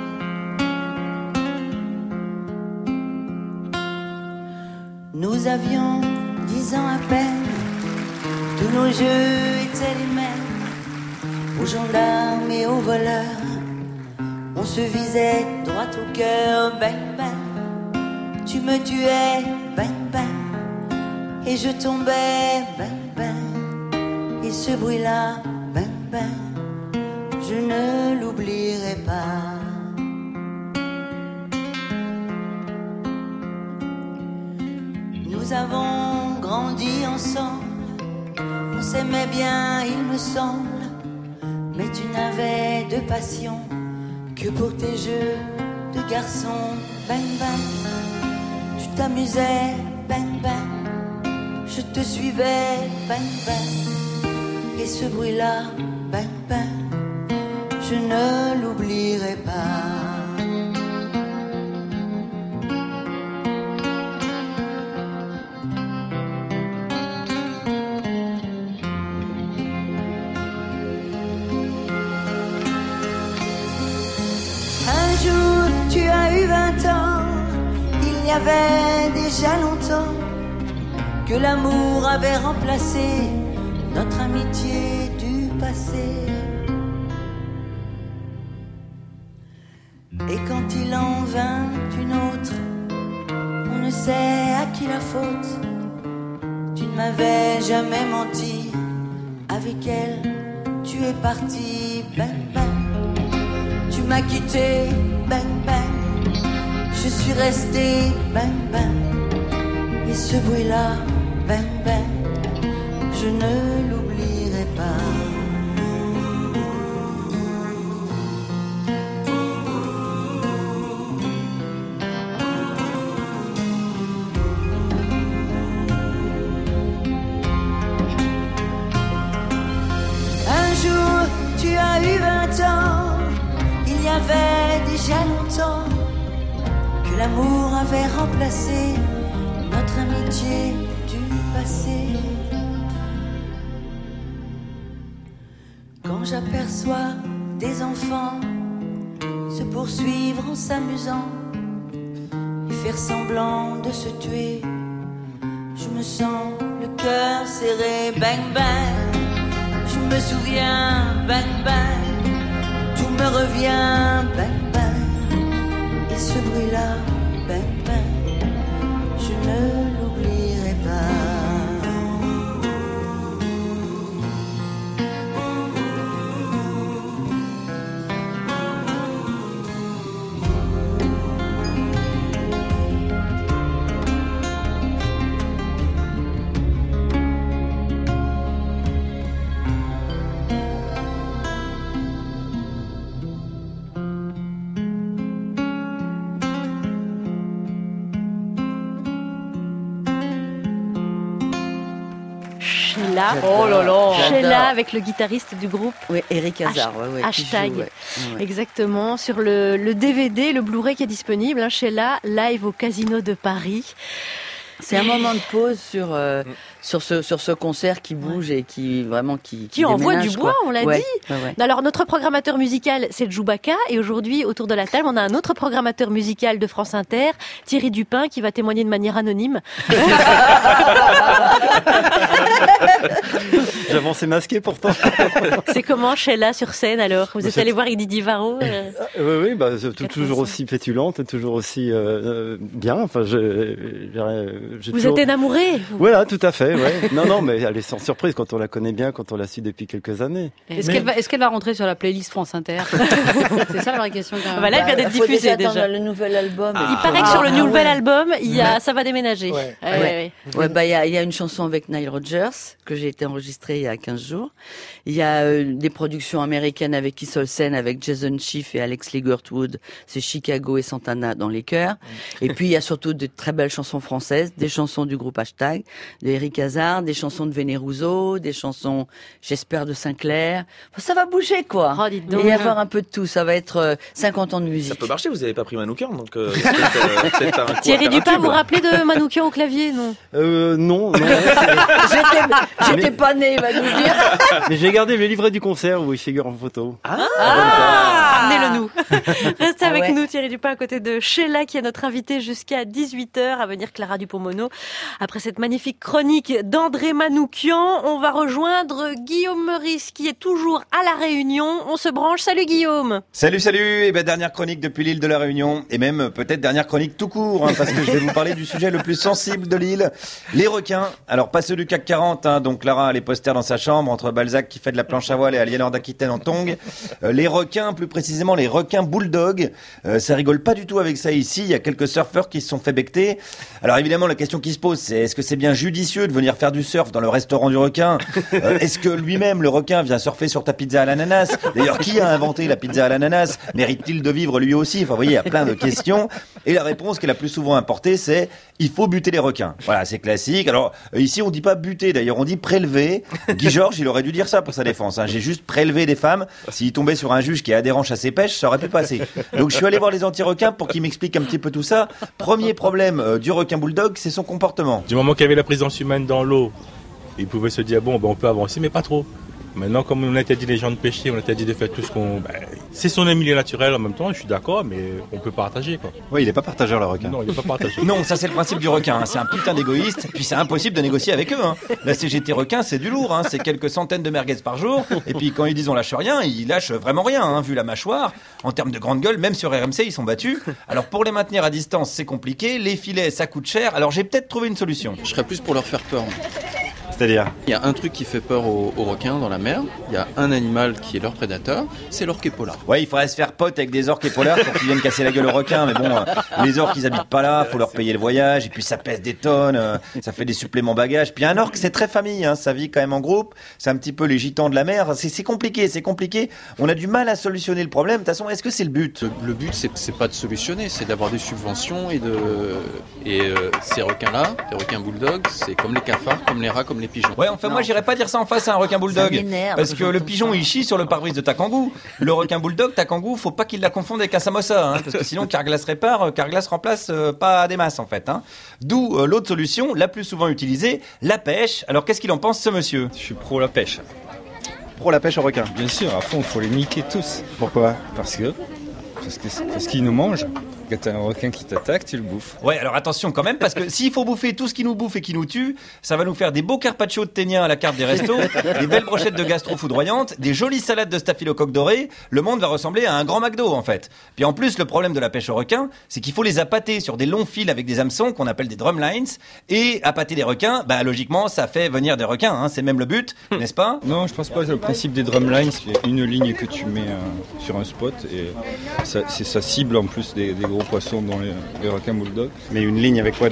Nous avions 10 ans à peine, tous nos jeux étaient les mêmes, aux gendarmes et aux voleurs. On se visait droit au cœur, bang bang. Tu me tuais, bang bang. Et je tombais, bang bang. Et ce bruit-là, bang bang, je ne l'oublierai pas. Nous avons grandi ensemble, on s'aimait bien, il me semble. Mais tu n'avais de passion que pour tes jeux de garçon, bang bang. Tu t'amusais, bang bang. Je te suivais, bang bang. Et ce bruit-là, bang bang, je ne l'oublierai pas. Tu as eu 20 ans, il y avait déjà longtemps que l'amour avait remplacé notre amitié du passé. Et quand il en vint une autre, on ne sait à qui la faute. Tu ne m'avais jamais menti, avec elle tu es parti, bang bang. Tu m'as quitté, bang bang. Je suis resté, bang bang. Et ce bruit-là, bang bang, je ne l'oublierai pas. Un jour, tu as eu 20 ans, il y avait déjà longtemps que l'amour avait remplacé notre amitié du passé. Quand j'aperçois des enfants se poursuivre en s'amusant et faire semblant de se tuer, je me sens le cœur serré, bang bang. Je me souviens, bang bang, tout me revient, bang bang. Et ce bruit-là, bang bang, je ne l'oublierai pas. Sheila. Oh là là. Sheila avec le guitariste du groupe. Oui, Eric Hazard. Hashtag. Ouais. Exactement. Sur le DVD, le Blu-ray qui est disponible, Sheila, live au Casino de Paris. C'est un moment de pause sur ce concert qui bouge et qui envoie déménage, du bois, quoi. on l'a dit. Ouais. Alors notre programmateur musical, c'est Djoubaka, et aujourd'hui autour de la table, on a un autre programmateur musical de France Inter, Thierry Dupin, qui va témoigner de manière anonyme. J'avançais masqué pourtant. C'est comment Sheila sur scène alors? Vous êtes allé voir Edith Varro? Oui, toujours aussi pétulante, toujours aussi bien. Enfin, vous êtes énamouré? Voilà, tout à fait. Ouais. Non, mais elle est sans surprise quand on la connaît bien, quand on la suit depuis quelques années. Est-ce qu'elle va rentrer sur la playlist France Inter? C'est ça la vraie question quand même. Là, elle vient d'être diffusée déjà. Le nouvel album. Il paraît que sur le nouvel album, ça va déménager. Il y a une chanson avec Nile Rodgers que j'ai été enregistrée il y a 15 jours. Il y a des productions américaines avec Keith Olsen, avec Jason Schiff et Alex Ligertwood. C'est Chicago et Santana dans les chœurs. Et puis il y a surtout de très belles chansons françaises, des chansons du groupe Hashtag, de Eric Hazard, des chansons de Vénérousseau, des chansons, j'espère, de Sinclair. Enfin, ça va bouger, quoi. Oh, dites donc. Il va y avoir un peu de tout. Ça va être 50 ans de musique. Ça peut marcher, vous n'avez pas pris Manoukian, donc peut-être un Thierry Dupin, vous vous rappelez de Manoukian au clavier, non? Non. J'étais pas né, il va nous dire. Mais j'ai gardé le livret du concert où il figure en photo. Ramenez-le nous. Restez avec nous, Thierry Dupin, à côté de Sheila, qui est notre invitée jusqu'à 18h. À venir, Clara Dupont-Mono. Après cette magnifique chronique d'André Manoukian, on va rejoindre Guillaume Meurice, qui est toujours à La Réunion. On se branche. Salut Guillaume. Salut. Et dernière chronique depuis l'île de La Réunion. Et même peut-être dernière chronique tout court, parce que je vais vous parler du sujet le plus sensible de l'île. Les requins. Alors, pas ceux du CAC 40, donc Clara a les posters dans sa chambre, entre Balzac qui fait de la planche à voile et Aliénor d'Aquitaine en tongs. Les requins, plus précisément les requins bulldog. Ça rigole pas du tout avec ça ici. Il y a quelques surfeurs qui se sont fait becter. Alors évidemment, la question qui se pose, c'est est-ce que c'est bien judicieux de venir faire du surf dans le restaurant du requin? Est-ce que lui-même, le requin, vient surfer sur ta pizza à l'ananas? D'ailleurs, qui a inventé la pizza à l'ananas? Mérite-t-il de vivre lui aussi? Enfin, vous voyez, il y a plein de questions. Et la réponse qui est la plus souvent importée, c'est il faut buter les requins. Voilà, c'est classique. Alors, ici, on dit pas buter, d'ailleurs, on dit prélever. Guy Georges, il aurait dû dire ça pour sa défense. J'ai juste prélevé des femmes. S'il tombait sur un juge qui est adhérent chasse et pêche, ça aurait pu passer. Donc, je suis allé voir les anti-requins pour qu'ils m'expliquent un petit peu tout ça. Premier problème du requin bulldog, c'est son comportement. Du moment qu'il y avait la présence humaine dans l'eau, il pouvait se dire, on peut avancer, mais pas trop. Maintenant, comme on interdit les gens de pêcher, on interdit de faire tout ce qu'on... c'est son milieu naturel en même temps, je suis d'accord, mais on peut partager, quoi. Oui, il n'est pas partageur, le requin. Non, il n'est pas partageur. Non, ça c'est le principe du requin, c'est un putain d'égoïste, puis c'est impossible de négocier avec eux. La CGT requin, c'est du lourd, c'est quelques centaines de merguez par jour, et puis quand ils disent on lâche rien, ils lâchent vraiment rien, vu la mâchoire. En termes de grande gueule, même sur RMC, ils sont battus. Alors pour les maintenir à distance, c'est compliqué, les filets, ça coûte cher, alors j'ai peut-être trouvé une solution. Je serais plus pour leur faire peur. C'est-à-dire ? Il y a un truc qui fait peur aux requins dans la mer, il y a un animal qui est leur prédateur, c'est l'orque polar. Ouais, il faudrait se faire pote avec des orques polaires pour qu'ils viennent casser la gueule aux requins, mais bon, les orques ils habitent pas là, faut leur payer le voyage, et puis ça pèse des tonnes, ça fait des suppléments bagages. Puis un orque c'est très famille, ça vit quand même en groupe, c'est un petit peu les gitans de la mer, c'est compliqué, on a du mal à solutionner le problème. De toute façon, est-ce que c'est le but ? Le but c'est pas de solutionner, c'est d'avoir des subventions et ces requins-là, les requins bulldogs, c'est comme les cafards, comme les rats, comme les pigeons. Ouais, enfin moi j'irais pas dire ça en face à un requin bulldog, parce que le pigeon il chie sur le pare-brise de ta kangou. Le requin bulldog, ta kangou, faut pas qu'il la confonde avec un samosa, parce que sinon Carglass répare, Carglass remplace pas des masses en fait. D'où l'autre solution, la plus souvent utilisée, la pêche. Alors qu'est-ce qu'il en pense ce monsieur ? Je suis pro la pêche. Pro la pêche aux requins ? Bien sûr, à fond, faut les niquer tous. Pourquoi ? Parce qu'ils nous mangent. Quand t'as un requin qui t'attaque, tu le bouffes. Ouais, alors attention quand même, parce que s'il faut bouffer tout ce qui nous bouffe et qui nous tue, ça va nous faire des beaux carpaccio de ténia à la carte des restos, des belles brochettes de gastro foudroyantes, des jolies salades de staphylocoque doré. Le monde va ressembler à un grand McDo en fait. Puis en plus, le problème de la pêche aux requins, c'est qu'il faut les appâter sur des longs fils avec des hameçons qu'on appelle des drumlines. Et appâter des requins, logiquement, ça fait venir des requins. C'est même le but, n'est-ce pas ? Non, je pense pas. Le principe des drumlines, c'est une ligne que tu mets sur un spot et ça cible en plus des gros poissons dans les requins bulldog. Mais une ligne avec quoi dessus ?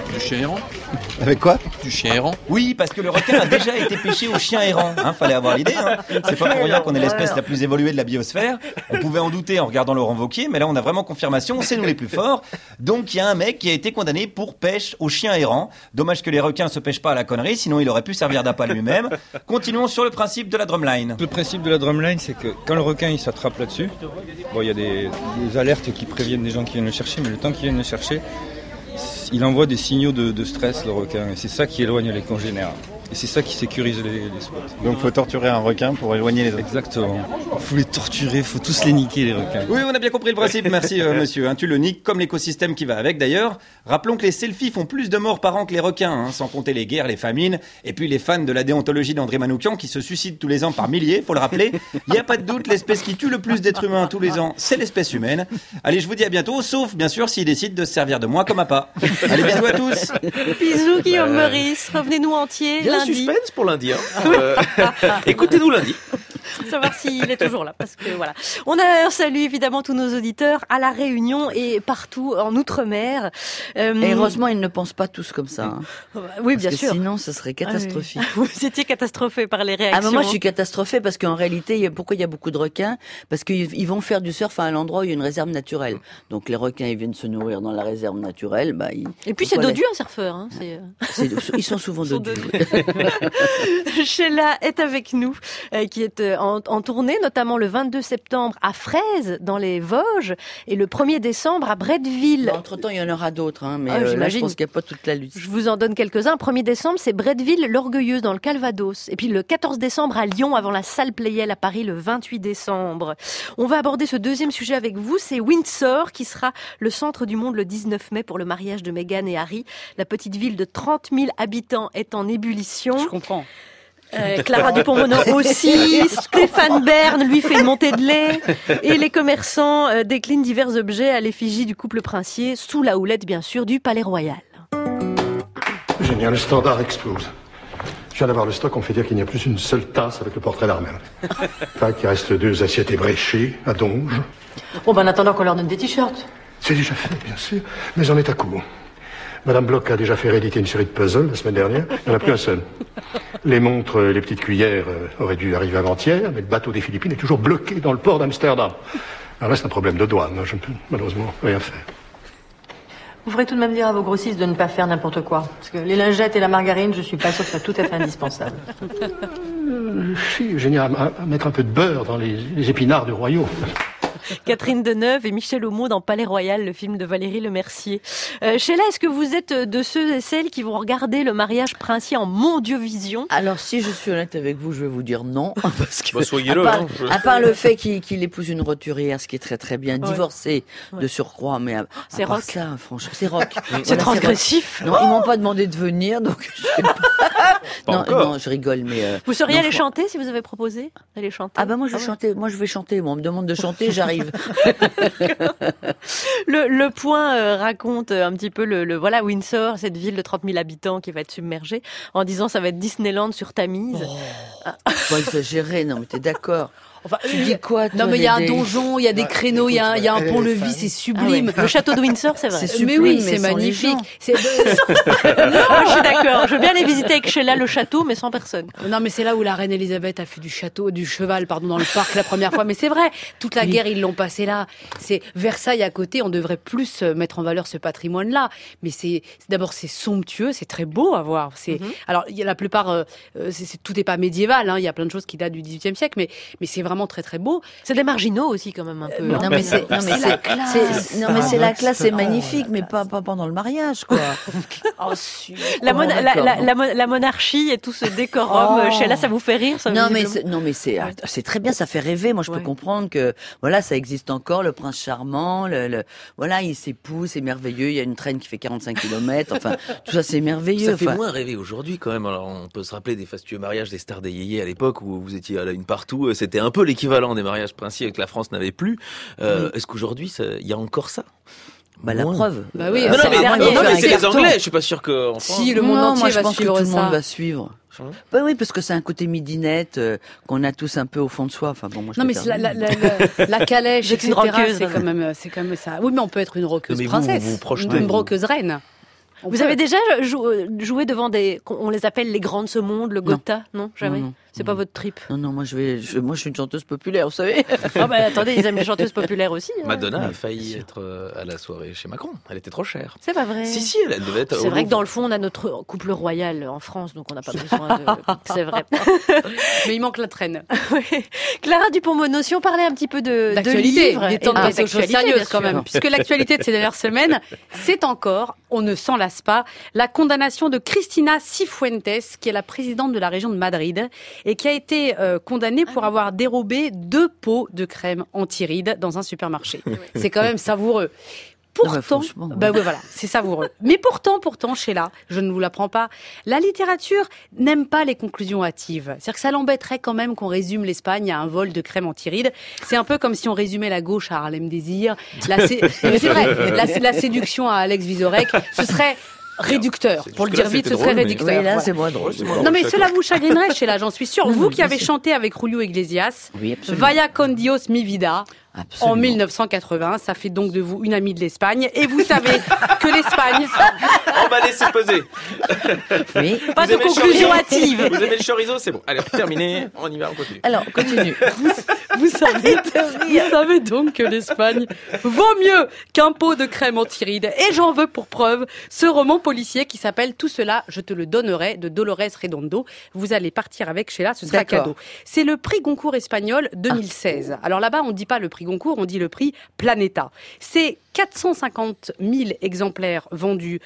Du chien errant. Avec quoi? Du chien errant. Oui, parce que le requin a déjà été pêché au chien errant. Fallait avoir l'idée. C'est pas pour rien qu'on est l'espèce la plus évoluée de la biosphère. On pouvait en douter en regardant Laurent Wauquiez, mais là on a vraiment confirmation, c'est nous les plus forts. Donc il y a un mec qui a été condamné pour pêche au chien errant. Dommage que les requins se pêchent pas à la connerie, sinon il aurait pu servir d'appât lui-même. Continuons sur le principe de la drumline. Le principe de la drumline, c'est que quand le requin il s'attrape là-dessus, bon, il y a des alertes qui préviennent des gens qui viennent le chercher, mais le temps qu'ils viennent le chercher, il envoie des signaux de stress, le requin, et c'est ça qui éloigne les congénères. Et c'est ça qui sécurise les spots. Donc il faut torturer un requin pour éloigner les autres. Exactement. Il faut les torturer, il faut tous les niquer, les requins. Oui, on a bien compris le principe, merci monsieur. Tu le niques comme l'écosystème qui va avec d'ailleurs. Rappelons que les selfies font plus de morts par an que les requins, sans compter les guerres, les famines, et puis les fans de la déontologie d'André Manoukian qui se suicident tous les ans par milliers, faut le rappeler. Il n'y a pas de doute, l'espèce qui tue le plus d'êtres humains tous les ans, c'est l'espèce humaine. Allez, je vous dis à bientôt, sauf bien sûr s'ils décident de se servir de moi comme appât. Allez, bisous à tous. Bisous Guillaume Meurice, revenez-nous entier. Il y a un suspense pour lundi. Écoutez-nous lundi. Savoir s'il est toujours là, parce que voilà. On a salué évidemment tous nos auditeurs à La Réunion et partout en Outre-mer. Et heureusement, ils ne pensent pas tous comme ça. Oui, bien sûr. Sinon, ce serait catastrophique. Vous étiez catastrophé par les réactions. Moi, je suis catastrophée parce qu'en réalité, pourquoi il y a beaucoup de requins? Parce qu'ils vont faire du surf à un endroit où il y a une réserve naturelle. Donc les requins, ils viennent se nourrir dans la réserve naturelle. Et puis c'est dodu un surfeur. Ils sont souvent dodus. Sheila est avec nous, qui est en tournée, notamment le 22 septembre à Fraise, dans les Vosges, et le 1er décembre à Bretteville. Entre-temps, il y en aura d'autres, mais là, je pense qu'il n'y a pas toute la lutte. Je vous en donne quelques-uns. 1er décembre, c'est Bretteville, l'Orgueilleuse, dans le Calvados. Et puis le 14 décembre à Lyon, avant la salle Playel à Paris, le 28 décembre. On va aborder ce deuxième sujet avec vous, c'est Windsor, qui sera le centre du monde le 19 mai pour le mariage de Meghan et Harry. La petite ville de 30 000 habitants est en ébullition. Je comprends. Clara Dupont-Moreau aussi, Stéphane Bern lui fait une montée de lait, et les commerçants déclinent divers objets à l'effigie du couple princier, sous la houlette bien sûr du Palais Royal. Génial, le standard explose. Je viens d'avoir le stock, on me fait dire qu'il n'y a plus une seule tasse avec le portrait d'Armel. Enfin, qu'il reste 2 assiettes ébréchées, à donge. Bon, en attendant qu'on leur donne des t-shirts. C'est déjà fait, bien sûr, mais on est à court. Madame Bloch a déjà fait rééditer une série de puzzles la semaine dernière. Il n'y en a plus un seul. Les montres, les petites cuillères auraient dû arriver avant-hier, mais le bateau des Philippines est toujours bloqué dans le port d'Amsterdam. Alors là, c'est un problème de douane. Je ne peux malheureusement rien faire. Vous ferez tout de même dire à vos grossistes de ne pas faire n'importe quoi. Parce que les lingettes et la margarine, je suis pas sûre que ce soit tout à fait indispensable. Si, génial, à mettre un peu de beurre dans les épinards du royaume. Catherine Deneuve et Michel Aumont dans Palais Royal, le film de Valérie Lemercier. Sheila, est-ce que vous êtes de ceux et celles qui vont regarder le mariage princier en Mondiovision? Alors, si je suis honnête avec vous, je vais vous dire non. Parce que, soyez-le. À part le fait qu'il épouse une roturière, ce qui est très très bien, divorcé de surcroît, mais c'est rock. Ça, franchement, c'est rock. C'est transgressif. Non, ils m'ont pas demandé de venir, donc je sais pas. Non, je rigole, mais. Vous sauriez aller chanter si vous avez proposé d'aller chanter? Ah moi je vais chanter. Moi je vais chanter. Moi on me demande de chanter, j'arrive. Le Point raconte un petit peu voilà Windsor, cette ville de 30 000 habitants qui va être submergée, en disant ça va être Disneyland sur Tamise. Faut exagérer, non mais t'es d'accord. Enfin, tu dis quoi, toi, non mais il y a un donjon, il y a des créneaux, il y a un pont-levis, c'est sublime. Le château de Windsor, c'est vrai. C'est sublime, mais oui, c'est magnifique. Non, je suis d'accord. Je veux bien aller visiter avec Sheila le château, mais sans personne. Non, mais c'est là où la reine Elisabeth a fait du cheval, dans le parc la première fois. Mais c'est vrai, toute la guerre, ils l'ont passé là. C'est Versailles à côté, on devrait plus mettre en valeur ce patrimoine-là. Mais d'abord, c'est somptueux, c'est très beau à voir. Alors, il y a la plupart, tout n'est pas médiéval, il y a plein de choses qui datent du XVIIIe siècle, mais c'est vraiment très très beau. C'est des marginaux aussi quand même un peu. Non mais c'est la classe, c'est magnifique, mais pas pendant le mariage quoi. La monarchie et tout ce décorum, Sheila, ça vous fait rire? Mais c'est très bien, ça fait rêver. Moi je peux comprendre que voilà, ça existe encore, le prince charmant, voilà, il s'épouse, c'est merveilleux, il y a une traîne qui fait 45 km, enfin tout ça c'est merveilleux. Ça fait moins rêver aujourd'hui quand même. Alors on peut se rappeler des fastueux mariages des stars des yéyés à l'époque où vous étiez à la une partout, c'était un peu l'équivalent des mariages princiers que la France n'avait plus. Est-ce qu'aujourd'hui, il y a encore ça? La preuve. Bah oui, mais c'est les Anglais. Je suis pas sûr que. Si le monde entier va suivre ça. Tout le monde va suivre. Bah oui, parce que c'est un côté midinette qu'on a tous un peu au fond de soi. Enfin bon, moi. Non, mais la calèche, etc. C'est quand même ça. Oui, mais on peut être une roqueuse princesse, vous projetez, une roqueuse reine. Vous avez déjà joué devant on les appelle les grands de ce monde, le Gotha, non jamais. Non. C'est pas votre trip. Non, moi je suis une chanteuse populaire, vous savez. Ah bah attendez, ils aiment les chanteuses populaires aussi. Hein. Madonna a failli être à la soirée chez Macron. Elle était trop chère. C'est pas vrai. Si, elle devait être. C'est vrai que dans le fond, on a notre couple royal en France, donc on n'a pas besoin de. C'est vrai. Mais il manque la traîne. Oui. Clara Dupont-Mono, si on parlait un petit peu de livres. Il est temps de passer aux choses sérieuses quand même. Puisque l'actualité de ces dernières semaines, c'est encore, on ne s'en lasse pas, la condamnation de Cristina Cifuentes, qui est la présidente de la région de Madrid, et qui a été condamnée pour avoir dérobé 2 pots de crème anti-rides dans un supermarché. C'est quand même savoureux. Pourtant, voilà, c'est savoureux. Mais pourtant, Sheila, je ne vous l'apprends pas, la littérature n'aime pas les conclusions hâtives. C'est-à-dire que ça l'embêterait quand même qu'on résume l'Espagne à un vol de crème anti-rides. C'est un peu comme si on résumait la gauche à Harlem Désir. C'est vrai, la séduction à Alex Vizorek, ce serait réducteur. Pour le dire vite, ce serait réducteur. Oui, là, c'est moins drôle. Non, mais cela vous chagrinerait, Sheila, j'en suis sûre. Vous qui avez chanté avec Julio Iglesias, Vaya con Dios mi vida, en 1980, ça fait donc de vous une amie de l'Espagne. Et vous savez que l'Espagne... On va laisser poser. Oui. Pas de conclusion hâtive. Vous aimez le chorizo? C'est bon. Allez, terminé. On y va, on continue. Alors, continue. Vous savez donc que l'Espagne vaut mieux qu'un pot de crème anti-rides. Et j'en veux pour preuve ce roman policier qui s'appelle Tout cela, je te le donnerai, de Dolores Redondo. Vous allez partir avec, Sheila, ce sera cadeau. C'est le prix Goncourt espagnol 2016. Alors là-bas, on ne dit pas le prix Goncourt, on dit le prix Planeta. C'est 450 000 exemplaires vendus,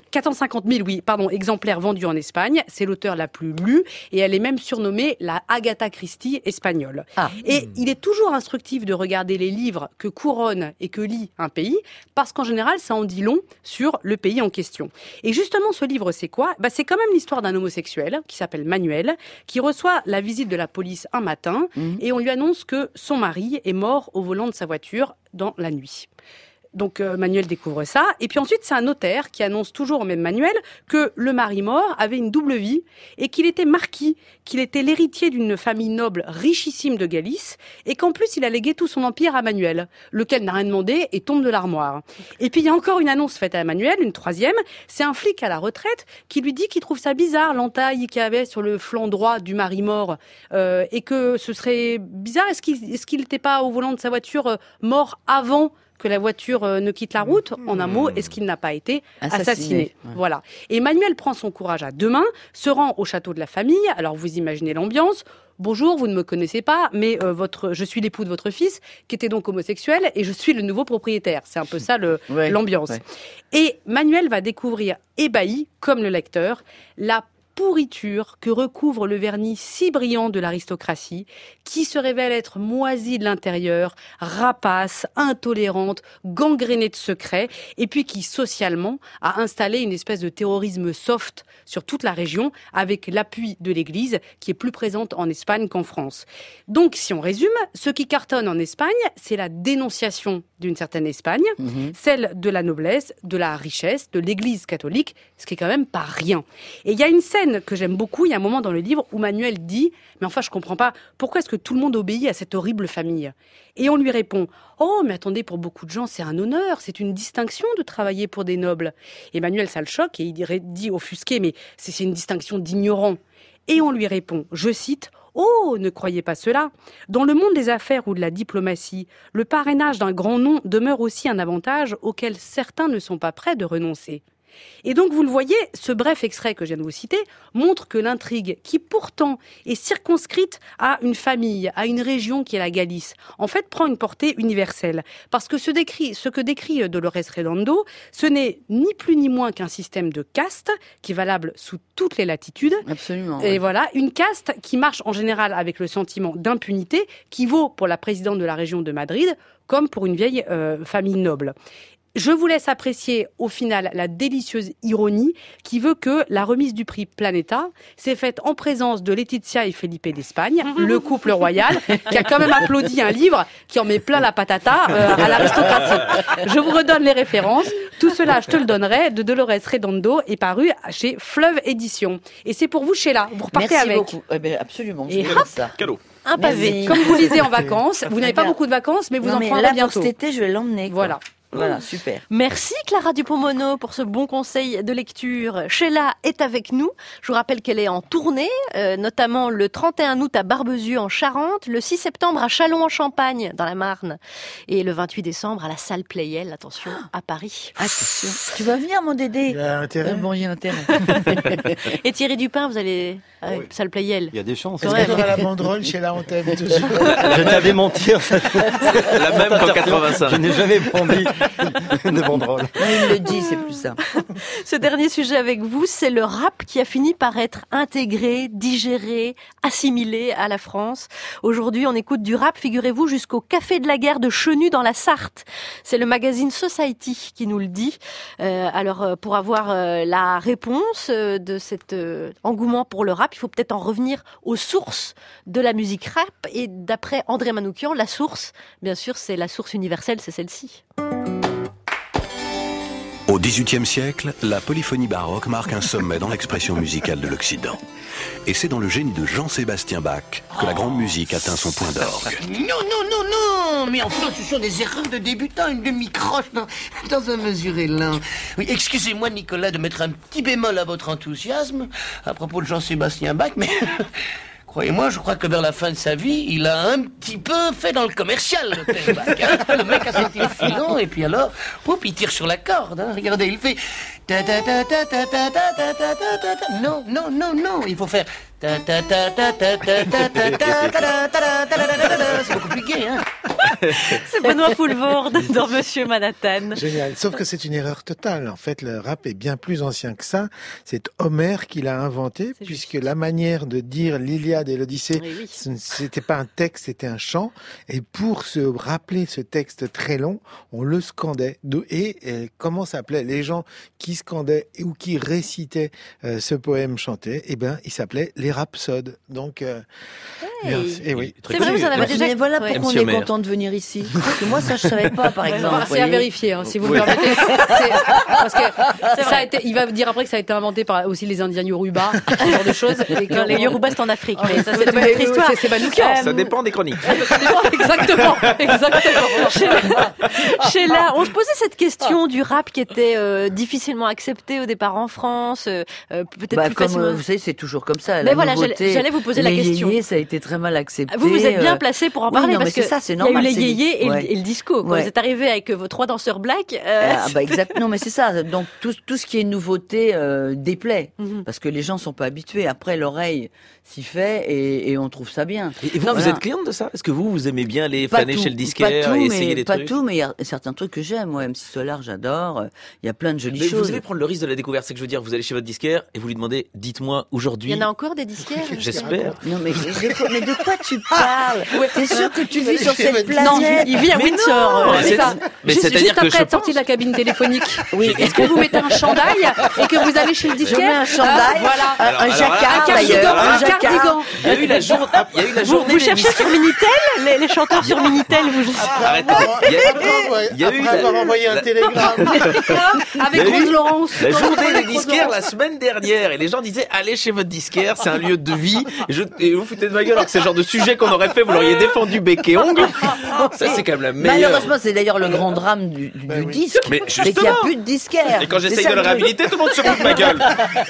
exemplaires vendus en Espagne. C'est l'auteure la plus lue et elle est même surnommée la Agatha Christie espagnole. Et il est toujours instructif de regarder les livres que couronne et que lit un pays parce qu'en général, ça en dit long sur le pays en question. Et justement, ce livre, c'est quoi? C'est quand même l'histoire d'un homosexuel qui s'appelle Manuel, qui reçoit la visite de la police un matin et on lui annonce que son mari est mort au volant de sa voiture dans la nuit. Donc Manuel découvre ça. Et puis ensuite, c'est un notaire qui annonce toujours au même Manuel que le mari mort avait une double vie et qu'il était marquis, qu'il était l'héritier d'une famille noble richissime de Galice et qu'en plus, il a légué tout son empire à Manuel, lequel n'a rien demandé et tombe de l'armoire. Et puis, il y a encore une annonce faite à Manuel, une troisième. C'est un flic à la retraite qui lui dit qu'il trouve ça bizarre, l'entaille qu'il y avait sur le flanc droit du mari mort et que ce serait bizarre. Est-ce qu'il n'était pas au volant de sa voiture mort avant que la voiture ne quitte la route? En un mot, est-ce qu'il n'a pas été assassiné? Ouais. Voilà. Et Manuel prend son courage à deux mains, se rend au château de la famille. Alors, vous imaginez l'ambiance. Bonjour, vous ne me connaissez pas, mais je suis l'époux de votre fils, qui était donc homosexuel, et je suis le nouveau propriétaire. C'est un peu ça l'ambiance. Ouais. Et Manuel va découvrir, ébahi, comme le lecteur, la pourriture que recouvre le vernis si brillant de l'aristocratie, qui se révèle être moisie de l'intérieur, rapace, intolérante, gangrénée de secrets, et puis qui, socialement, a installé une espèce de terrorisme soft sur toute la région, avec l'appui de l'Église, qui est plus présente en Espagne qu'en France. Donc, si on résume, ce qui cartonne en Espagne, c'est la dénonciation d'une certaine Espagne, celle de la noblesse, de la richesse, de l'Église catholique, ce qui est quand même pas rien. Et il y a une scène que j'aime beaucoup, il y a un moment dans le livre où Manuel dit « Mais enfin, je comprends pas, pourquoi est-ce que tout le monde obéit à cette horrible famille ?» Et on lui répond « Oh, mais attendez, pour beaucoup de gens, c'est un honneur, c'est une distinction de travailler pour des nobles. » Et Manuel, ça le choque et il dit offusqué « Mais c'est une distinction d'ignorants. » Et on lui répond, je cite, « Oh, ne croyez pas cela. Dans le monde des affaires ou de la diplomatie, le parrainage d'un grand nom demeure aussi un avantage auquel certains ne sont pas prêts de renoncer. » Et donc, vous le voyez, ce bref extrait que je viens de vous citer montre que l'intrigue, qui pourtant est circonscrite à une famille, à une région qui est la Galice, en fait prend une portée universelle. Parce que ce que décrit Dolores Redondo, ce n'est ni plus ni moins qu'un système de caste qui est valable sous toutes les latitudes. Absolument. Et voilà, une caste qui marche en général avec le sentiment d'impunité qui vaut pour la présidente de la région de Madrid comme pour une vieille famille noble. Je vous laisse apprécier au final la délicieuse ironie qui veut que la remise du prix Planeta s'est faite en présence de Laetitia et Felipe d'Espagne, le couple royal, qui a quand même applaudi un livre qui en met plein la patata à l'aristocratie. Je vous redonne les références. Tout cela, je te le donnerai, de Dolores Redondo, est paru chez Fleuve Éditions. Et c'est pour vous, Sheila. Vous repartez avec. Merci beaucoup. Eh bien, absolument. Et hop, ça. Cadeau. Un pavé. Comme vous lisez en vacances, vous n'avez pas beaucoup de vacances, mais vous en prendrez bientôt. Pour cet été, je vais l'emmener. Voilà. Voilà, super. Merci Clara Dupont-Mono pour ce bon conseil de lecture. Sheila est avec nous. Je vous rappelle qu'elle est en tournée, notamment le 31 août à Barbezieux en Charente, le 6 septembre à Châlons en Champagne dans la Marne et le 28 décembre à la salle Playel, attention, à Paris. Attention. Tu vas venir mon Dédé? Il y a intérêt. Bon, il y a intérêt. Et Thierry Dupin, vous allez à la salle Playel? Il y a des chances. Est-ce que tu auras la banderole chez la Antenne toujours? Je t'avais mentir. La même qu'en 85. Je n'ai jamais vendu de banderole. Il le dit, c'est plus ça. Ce dernier sujet avec vous, c'est le rap qui a fini par être intégré, digéré, assimilé à la France. Aujourd'hui, on écoute du rap, figurez-vous, jusqu'au Café de la Guerre de Chenu dans la Sarthe. C'est le magazine Society qui nous le dit. Alors, pour avoir la réponse de cet engouement pour le rap, il faut peut-être en revenir aux sources de la musique rap. Et d'après André Manoukian, la source, bien sûr, c'est la source universelle, c'est celle-ci. Au XVIIIe siècle, la polyphonie baroque marque un sommet dans l'expression musicale de l'Occident. Et c'est dans le génie de Jean-Sébastien Bach que la grande musique atteint son point d'orgue. Non, mais enfin, ce sont des erreurs de débutant, une demi-croche dans un mesuré lent. Oui, excusez-moi, Nicolas, de mettre un petit bémol à votre enthousiasme à propos de Jean-Sébastien Bach, mais... Croyez-moi, je crois que vers la fin de sa vie, il a un petit peu fait dans le commercial, le père Bach, hein. Le mec a sorti le filon, et puis alors, il tire sur la corde, hein. Regardez, il fait... Non, il faut faire... C'est beaucoup plus gai, hein. C'est Benoît Poulvorde dans Monsieur Manhattan. Génial. Sauf que c'est une erreur totale. En fait, le rap est bien plus ancien que ça. C'est Homère qui l'a inventé, puisque la manière de dire l'Iliade et l'Odyssée, c'était pas un texte, c'était un chant. Et pour se rappeler ce texte très long, on le scandait. Et comment s'appelaient les gens qui scandaient ou qui récitaient ce poème chanté? Eh ben, ils s'appelaient les rhapsodes. Donc, et oui. C'est vrai, vous en avez déjà. Mais voilà pourquoi on est content de venir ici. Parce que moi, ça, je savais pas, par exemple. C'est à vérifier, hein, si vous me permettez. Parce que ça a été, il va dire après que ça a été inventé par aussi les Indiens Yoruba, ce genre de choses. Et que les Yoruba, c'est en Afrique. Mais ça, c'est une autre histoire. C'est Manoukian. Ça dépend des chroniques. Exactement. Sheila, on se posait cette question du rap qui était difficilement accepté au départ en France, peut-être plus facilement. Vous savez, c'est toujours comme ça. Mais voilà, j'allais vous poser la question. Les yéyés, ça a été très mal accepté. Vous êtes bien placé pour en parler parce que c'est il y a normal. eu les yéyés et le disco. Quand vous êtes arrivé avec vos 3 danseurs black. Exact. Non, mais c'est ça. Donc tout ce qui est nouveauté déplaît parce que les gens sont pas habitués. Après, l'oreille s'y fait et on trouve ça bien. Et vous êtes cliente de ça? Est-ce que vous aimez bien aller flâner chez le disquaire et essayer des trucs? Pas tout, mais il y a certains trucs que j'aime. Moi, MC Solar, j'adore. Il y a plein de jolies choses. Vous allez prendre le risque de la découverte, c'est que je veux dire, vous allez chez votre disquaire et vous lui demandez, dites-moi aujourd'hui. Il y en a encore des disquaires? J'espère. Non, mais de quoi tu parles? T'es sûr que tu vis sur cette planète? Non, il vit à Windsor. C'est ça. Mais Juste c'est-à-dire que après je être sorti de la cabine téléphonique. Oui. Est-ce que vous mettez un chandail et que vous allez chez le disquaire? Je mets un chandail, un jacquard d'ailleurs, un cardigan. Il y a eu la journée. Vous cherchez sur Minitel, les chanteurs sur Minitel, vous. Arrêtez. Il y a eu avoir envoyé un télégramme. Avec Rose Laurence. La journée des disquaires la semaine dernière et les gens disaient allez chez votre disquaire, c'est un lieu de vie et vous foutez de ma gueule alors que c'est le genre de sujet qu'on aurait fait, vous l'auriez défendu bec et ongle. Ça c'est quand même la meilleure. Malheureusement, c'est d'ailleurs le grand drame du disque. Mais c'est qu'il n'y a plus de disquaire. Et quand j'essaye de le réhabiliter, tout le monde se fout de ma gueule.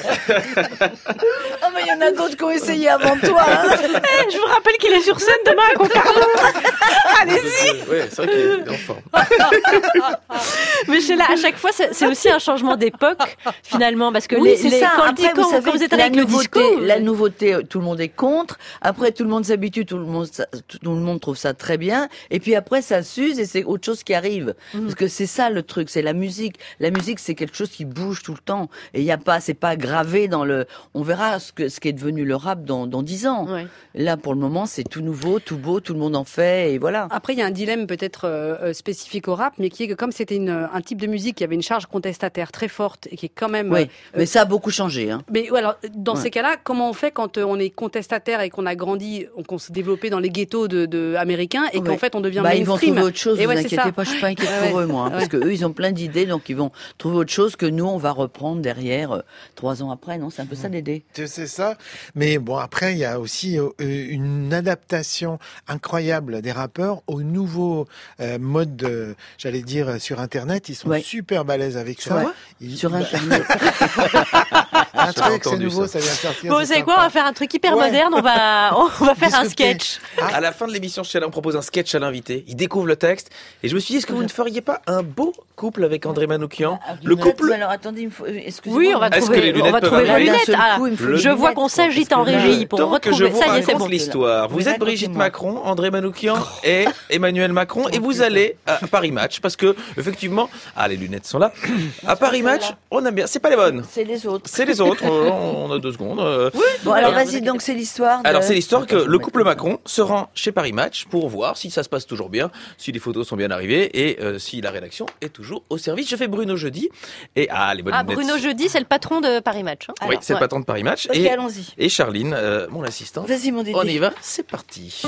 Oh mais il y en a d'autres qui ont essayé avant toi. Je vous rappelle qu'il est sur scène demain à Concarneau. Allez-y. Oui, c'est vrai qu'il est en forme. Mais Sheila, à chaque fois, c'est aussi un changement d'époque finalement, parce que oui, c'est ça. Quand vous êtes avec le disco, la nouveauté, tout le monde est contre. Après, tout le monde s'habitue, tout le monde trouve ça très bien. Et puis après, ça s'use et c'est autre chose qui arrive. Parce que c'est ça le truc, c'est la musique. La musique, c'est quelque chose qui bouge tout le temps. Et c'est pas gravé dans le. On verra ce qui est devenu le rap dans 10 ans. Ouais. Là, pour le moment, c'est tout nouveau, tout beau, tout le monde en fait, et voilà. Après, il y a un dilemme peut-être spécifique au rap, mais qui est que comme c'était un type de musique qui avait une charge contestataire très forte et qui est quand même... Oui, mais ça a beaucoup changé. Hein. Mais alors, dans ces cas-là, comment on fait quand on est contestataire et qu'on a grandi, qu'on s'est développé dans les ghettos américains et qu'en fait on devient mainstream? Ils vont trouver autre chose, et vous inquiétez pas, je suis pas inquiète pour eux, moi. Parce que eux, ils ont plein d'idées, donc ils vont trouver autre chose que nous, on va reprendre derrière 3 ans après, non? C'est un peu ça l'idée. C'est ça. Mais bon, après, il y a aussi une adaptation incroyable des rappeurs au nouveau mode, j'allais dire, sur Internet. Ils sont super balèzes avec ça. Sur Internet. Un truc, c'est nouveau, ça vient sortir. Bon, vous savez quoi? On va faire un truc hyper moderne. On va faire un sketch. À la fin de l'émission, Sheila, on propose un sketch à l'invité. Il découvre le texte. Et je me suis dit, est-ce que vous ne feriez pas un beau couple avec André Manoukian? Le couple. Alors attendez, excusez-moi. Oui, on va trouver les lunettes. Je vois qu'on s'agite en régie pour retrouver. Ça y est, c'est bon. L'histoire. Vous êtes Brigitte Macron, André Manoukian et Emmanuel Macron, et vous allez à Paris Match parce que effectivement, les lunettes sont là. À Paris Match, on aime bien. C'est pas les bonnes. C'est les autres. C'est les autres. On a 2 secondes. Oui. Bon, alors vas-y. Donc c'est l'histoire. Alors c'est l'histoire que le couple Macron se rend chez Paris Match pour voir si ça se passe toujours bien, si les photos sont bien arrivées et si la rédaction est toujours au service. Je fais Bruno Jeudi et les bonnes lunettes. Bruno Jeudi, c'est le patron de Paris Match. Hein. Oui, c'est le patron de Paris Match. Ok, allons-y. Et Charline, mon assistante. Vas-y, mon Dédé. On y va, c'est parti.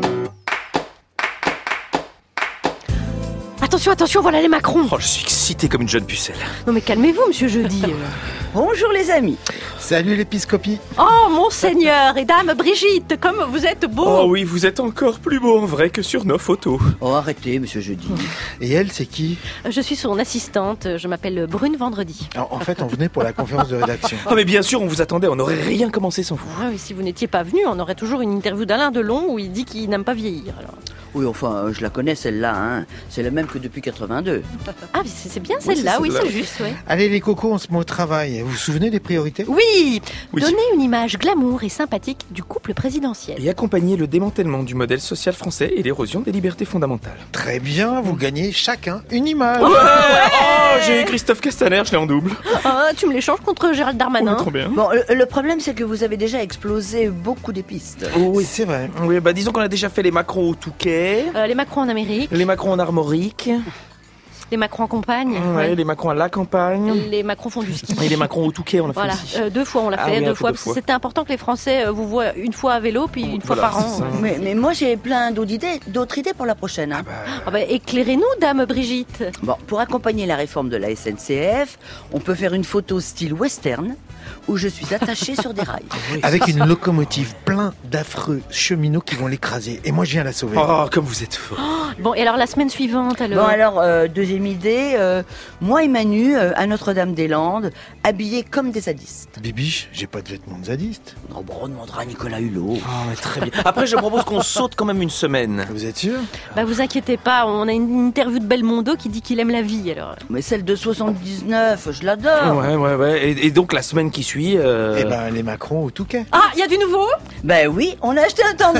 Attention, voilà les Macron. Oh, je suis excité comme une jeune pucelle. Non mais calmez-vous, monsieur Jeudi. Bonjour les amis. Salut l'épiscopie. Oh, monseigneur et dame Brigitte, comme vous êtes beau. Oh oui, vous êtes encore plus beau en vrai que sur nos photos. Oh, arrêtez, monsieur Jeudi. Et elle, c'est qui? Je suis son assistante, je m'appelle Brune Vendredi. Alors, en fait, on venait pour la conférence de rédaction. Oh mais bien sûr, on vous attendait, on n'aurait rien commencé sans vous. Ah oui, si vous n'étiez pas venu, on aurait toujours une interview d'Alain Delon où il dit qu'il n'aime pas vieillir. Alors. Oui, enfin, je la connais celle-là, hein. C'est la même que depuis 82. Ah, mais c'est bien celle-là, oui, c'est juste, ouais. Allez les cocos, on se met au travail. Vous vous souvenez des priorités? Oui. Donner une image glamour et sympathique du couple présidentiel. Et accompagner le démantèlement du modèle social français et l'érosion des libertés fondamentales. Très bien, vous gagnez chacun une image. Ouais. J'ai eu Christophe Castaner, je l'ai en double. Tu me l'échanges contre Gérald Darmanin. Trop bien. Bon, le problème, c'est que vous avez déjà explosé beaucoup des pistes. Oui, c'est vrai. Oui, disons qu'on a déjà fait les Macron au Touquet. Les Macron en Amérique. Les Macron en Armorique. Les Macron en campagne. Ouais, les Macron à la campagne. Les Macron font du ski. Et les Macron au Touquet, on l'a fait aussi. 2 fois, on l'a fait. 2 fois. C'était important que les Français vous voient une fois à vélo, puis une fois par an. Mais moi, j'ai plein d'autres idées pour la prochaine. Hein. Éclairez-nous, dame Brigitte. Bon, pour accompagner la réforme de la SNCF, on peut faire une photo style western où je suis attachée sur des rails. Avec une locomotive plein d'affreux cheminots qui vont l'écraser. Et moi, je viens la sauver. Oh, comme vous êtes fort. Bon, et alors la semaine suivante, alors? Bon, alors, deuxième idée, moi et Manu, à Notre-Dame-des-Landes, habillés comme des zadistes. Bibiche, j'ai pas de vêtements de zadistes. Non, bon, on demandera à Nicolas Hulot. Oh, mais très bien. Après, je propose qu'on saute quand même une semaine. Vous êtes sûr? Vous inquiétez pas, on a une interview de Belmondo qui dit qu'il aime la vie, alors. Mais celle de 79, je l'adore. Ouais. Et donc, la semaine qui suit... les Macron au Touquet. Ah, il y a du nouveau? Ben oui, on a acheté un tandem.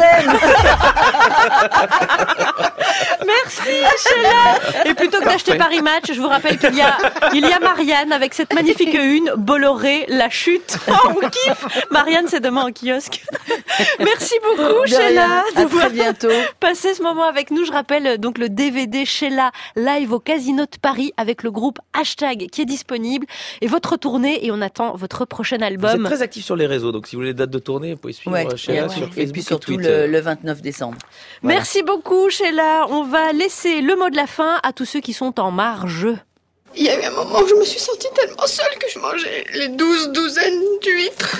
Merci, Sheila. Et plutôt que d'acheter Paris Match, je vous rappelle qu'il y a Marianne avec cette magnifique une, Bolloré, la chute. Oh, on kiffe. Marianne, c'est demain en kiosque. Merci beaucoup, Sheila, à très bientôt. Passé ce moment avec nous. Je rappelle donc le DVD Sheila live au Casino de Paris avec le groupe Hashtag qui est disponible et votre tournée, et on attend votre prochain album. Vous êtes très actif sur les réseaux, donc si vous voulez les dates de tournée, vous pouvez suivre Sheila sur Facebook et puis surtout et Twitter. le 29 décembre. Voilà. Merci beaucoup, Sheila. On va laisser le mot de la fin à tous ceux qui sont en marge. Il y a eu un moment où je me suis sentie tellement seule que je mangeais les 12 douzaines d'huîtres.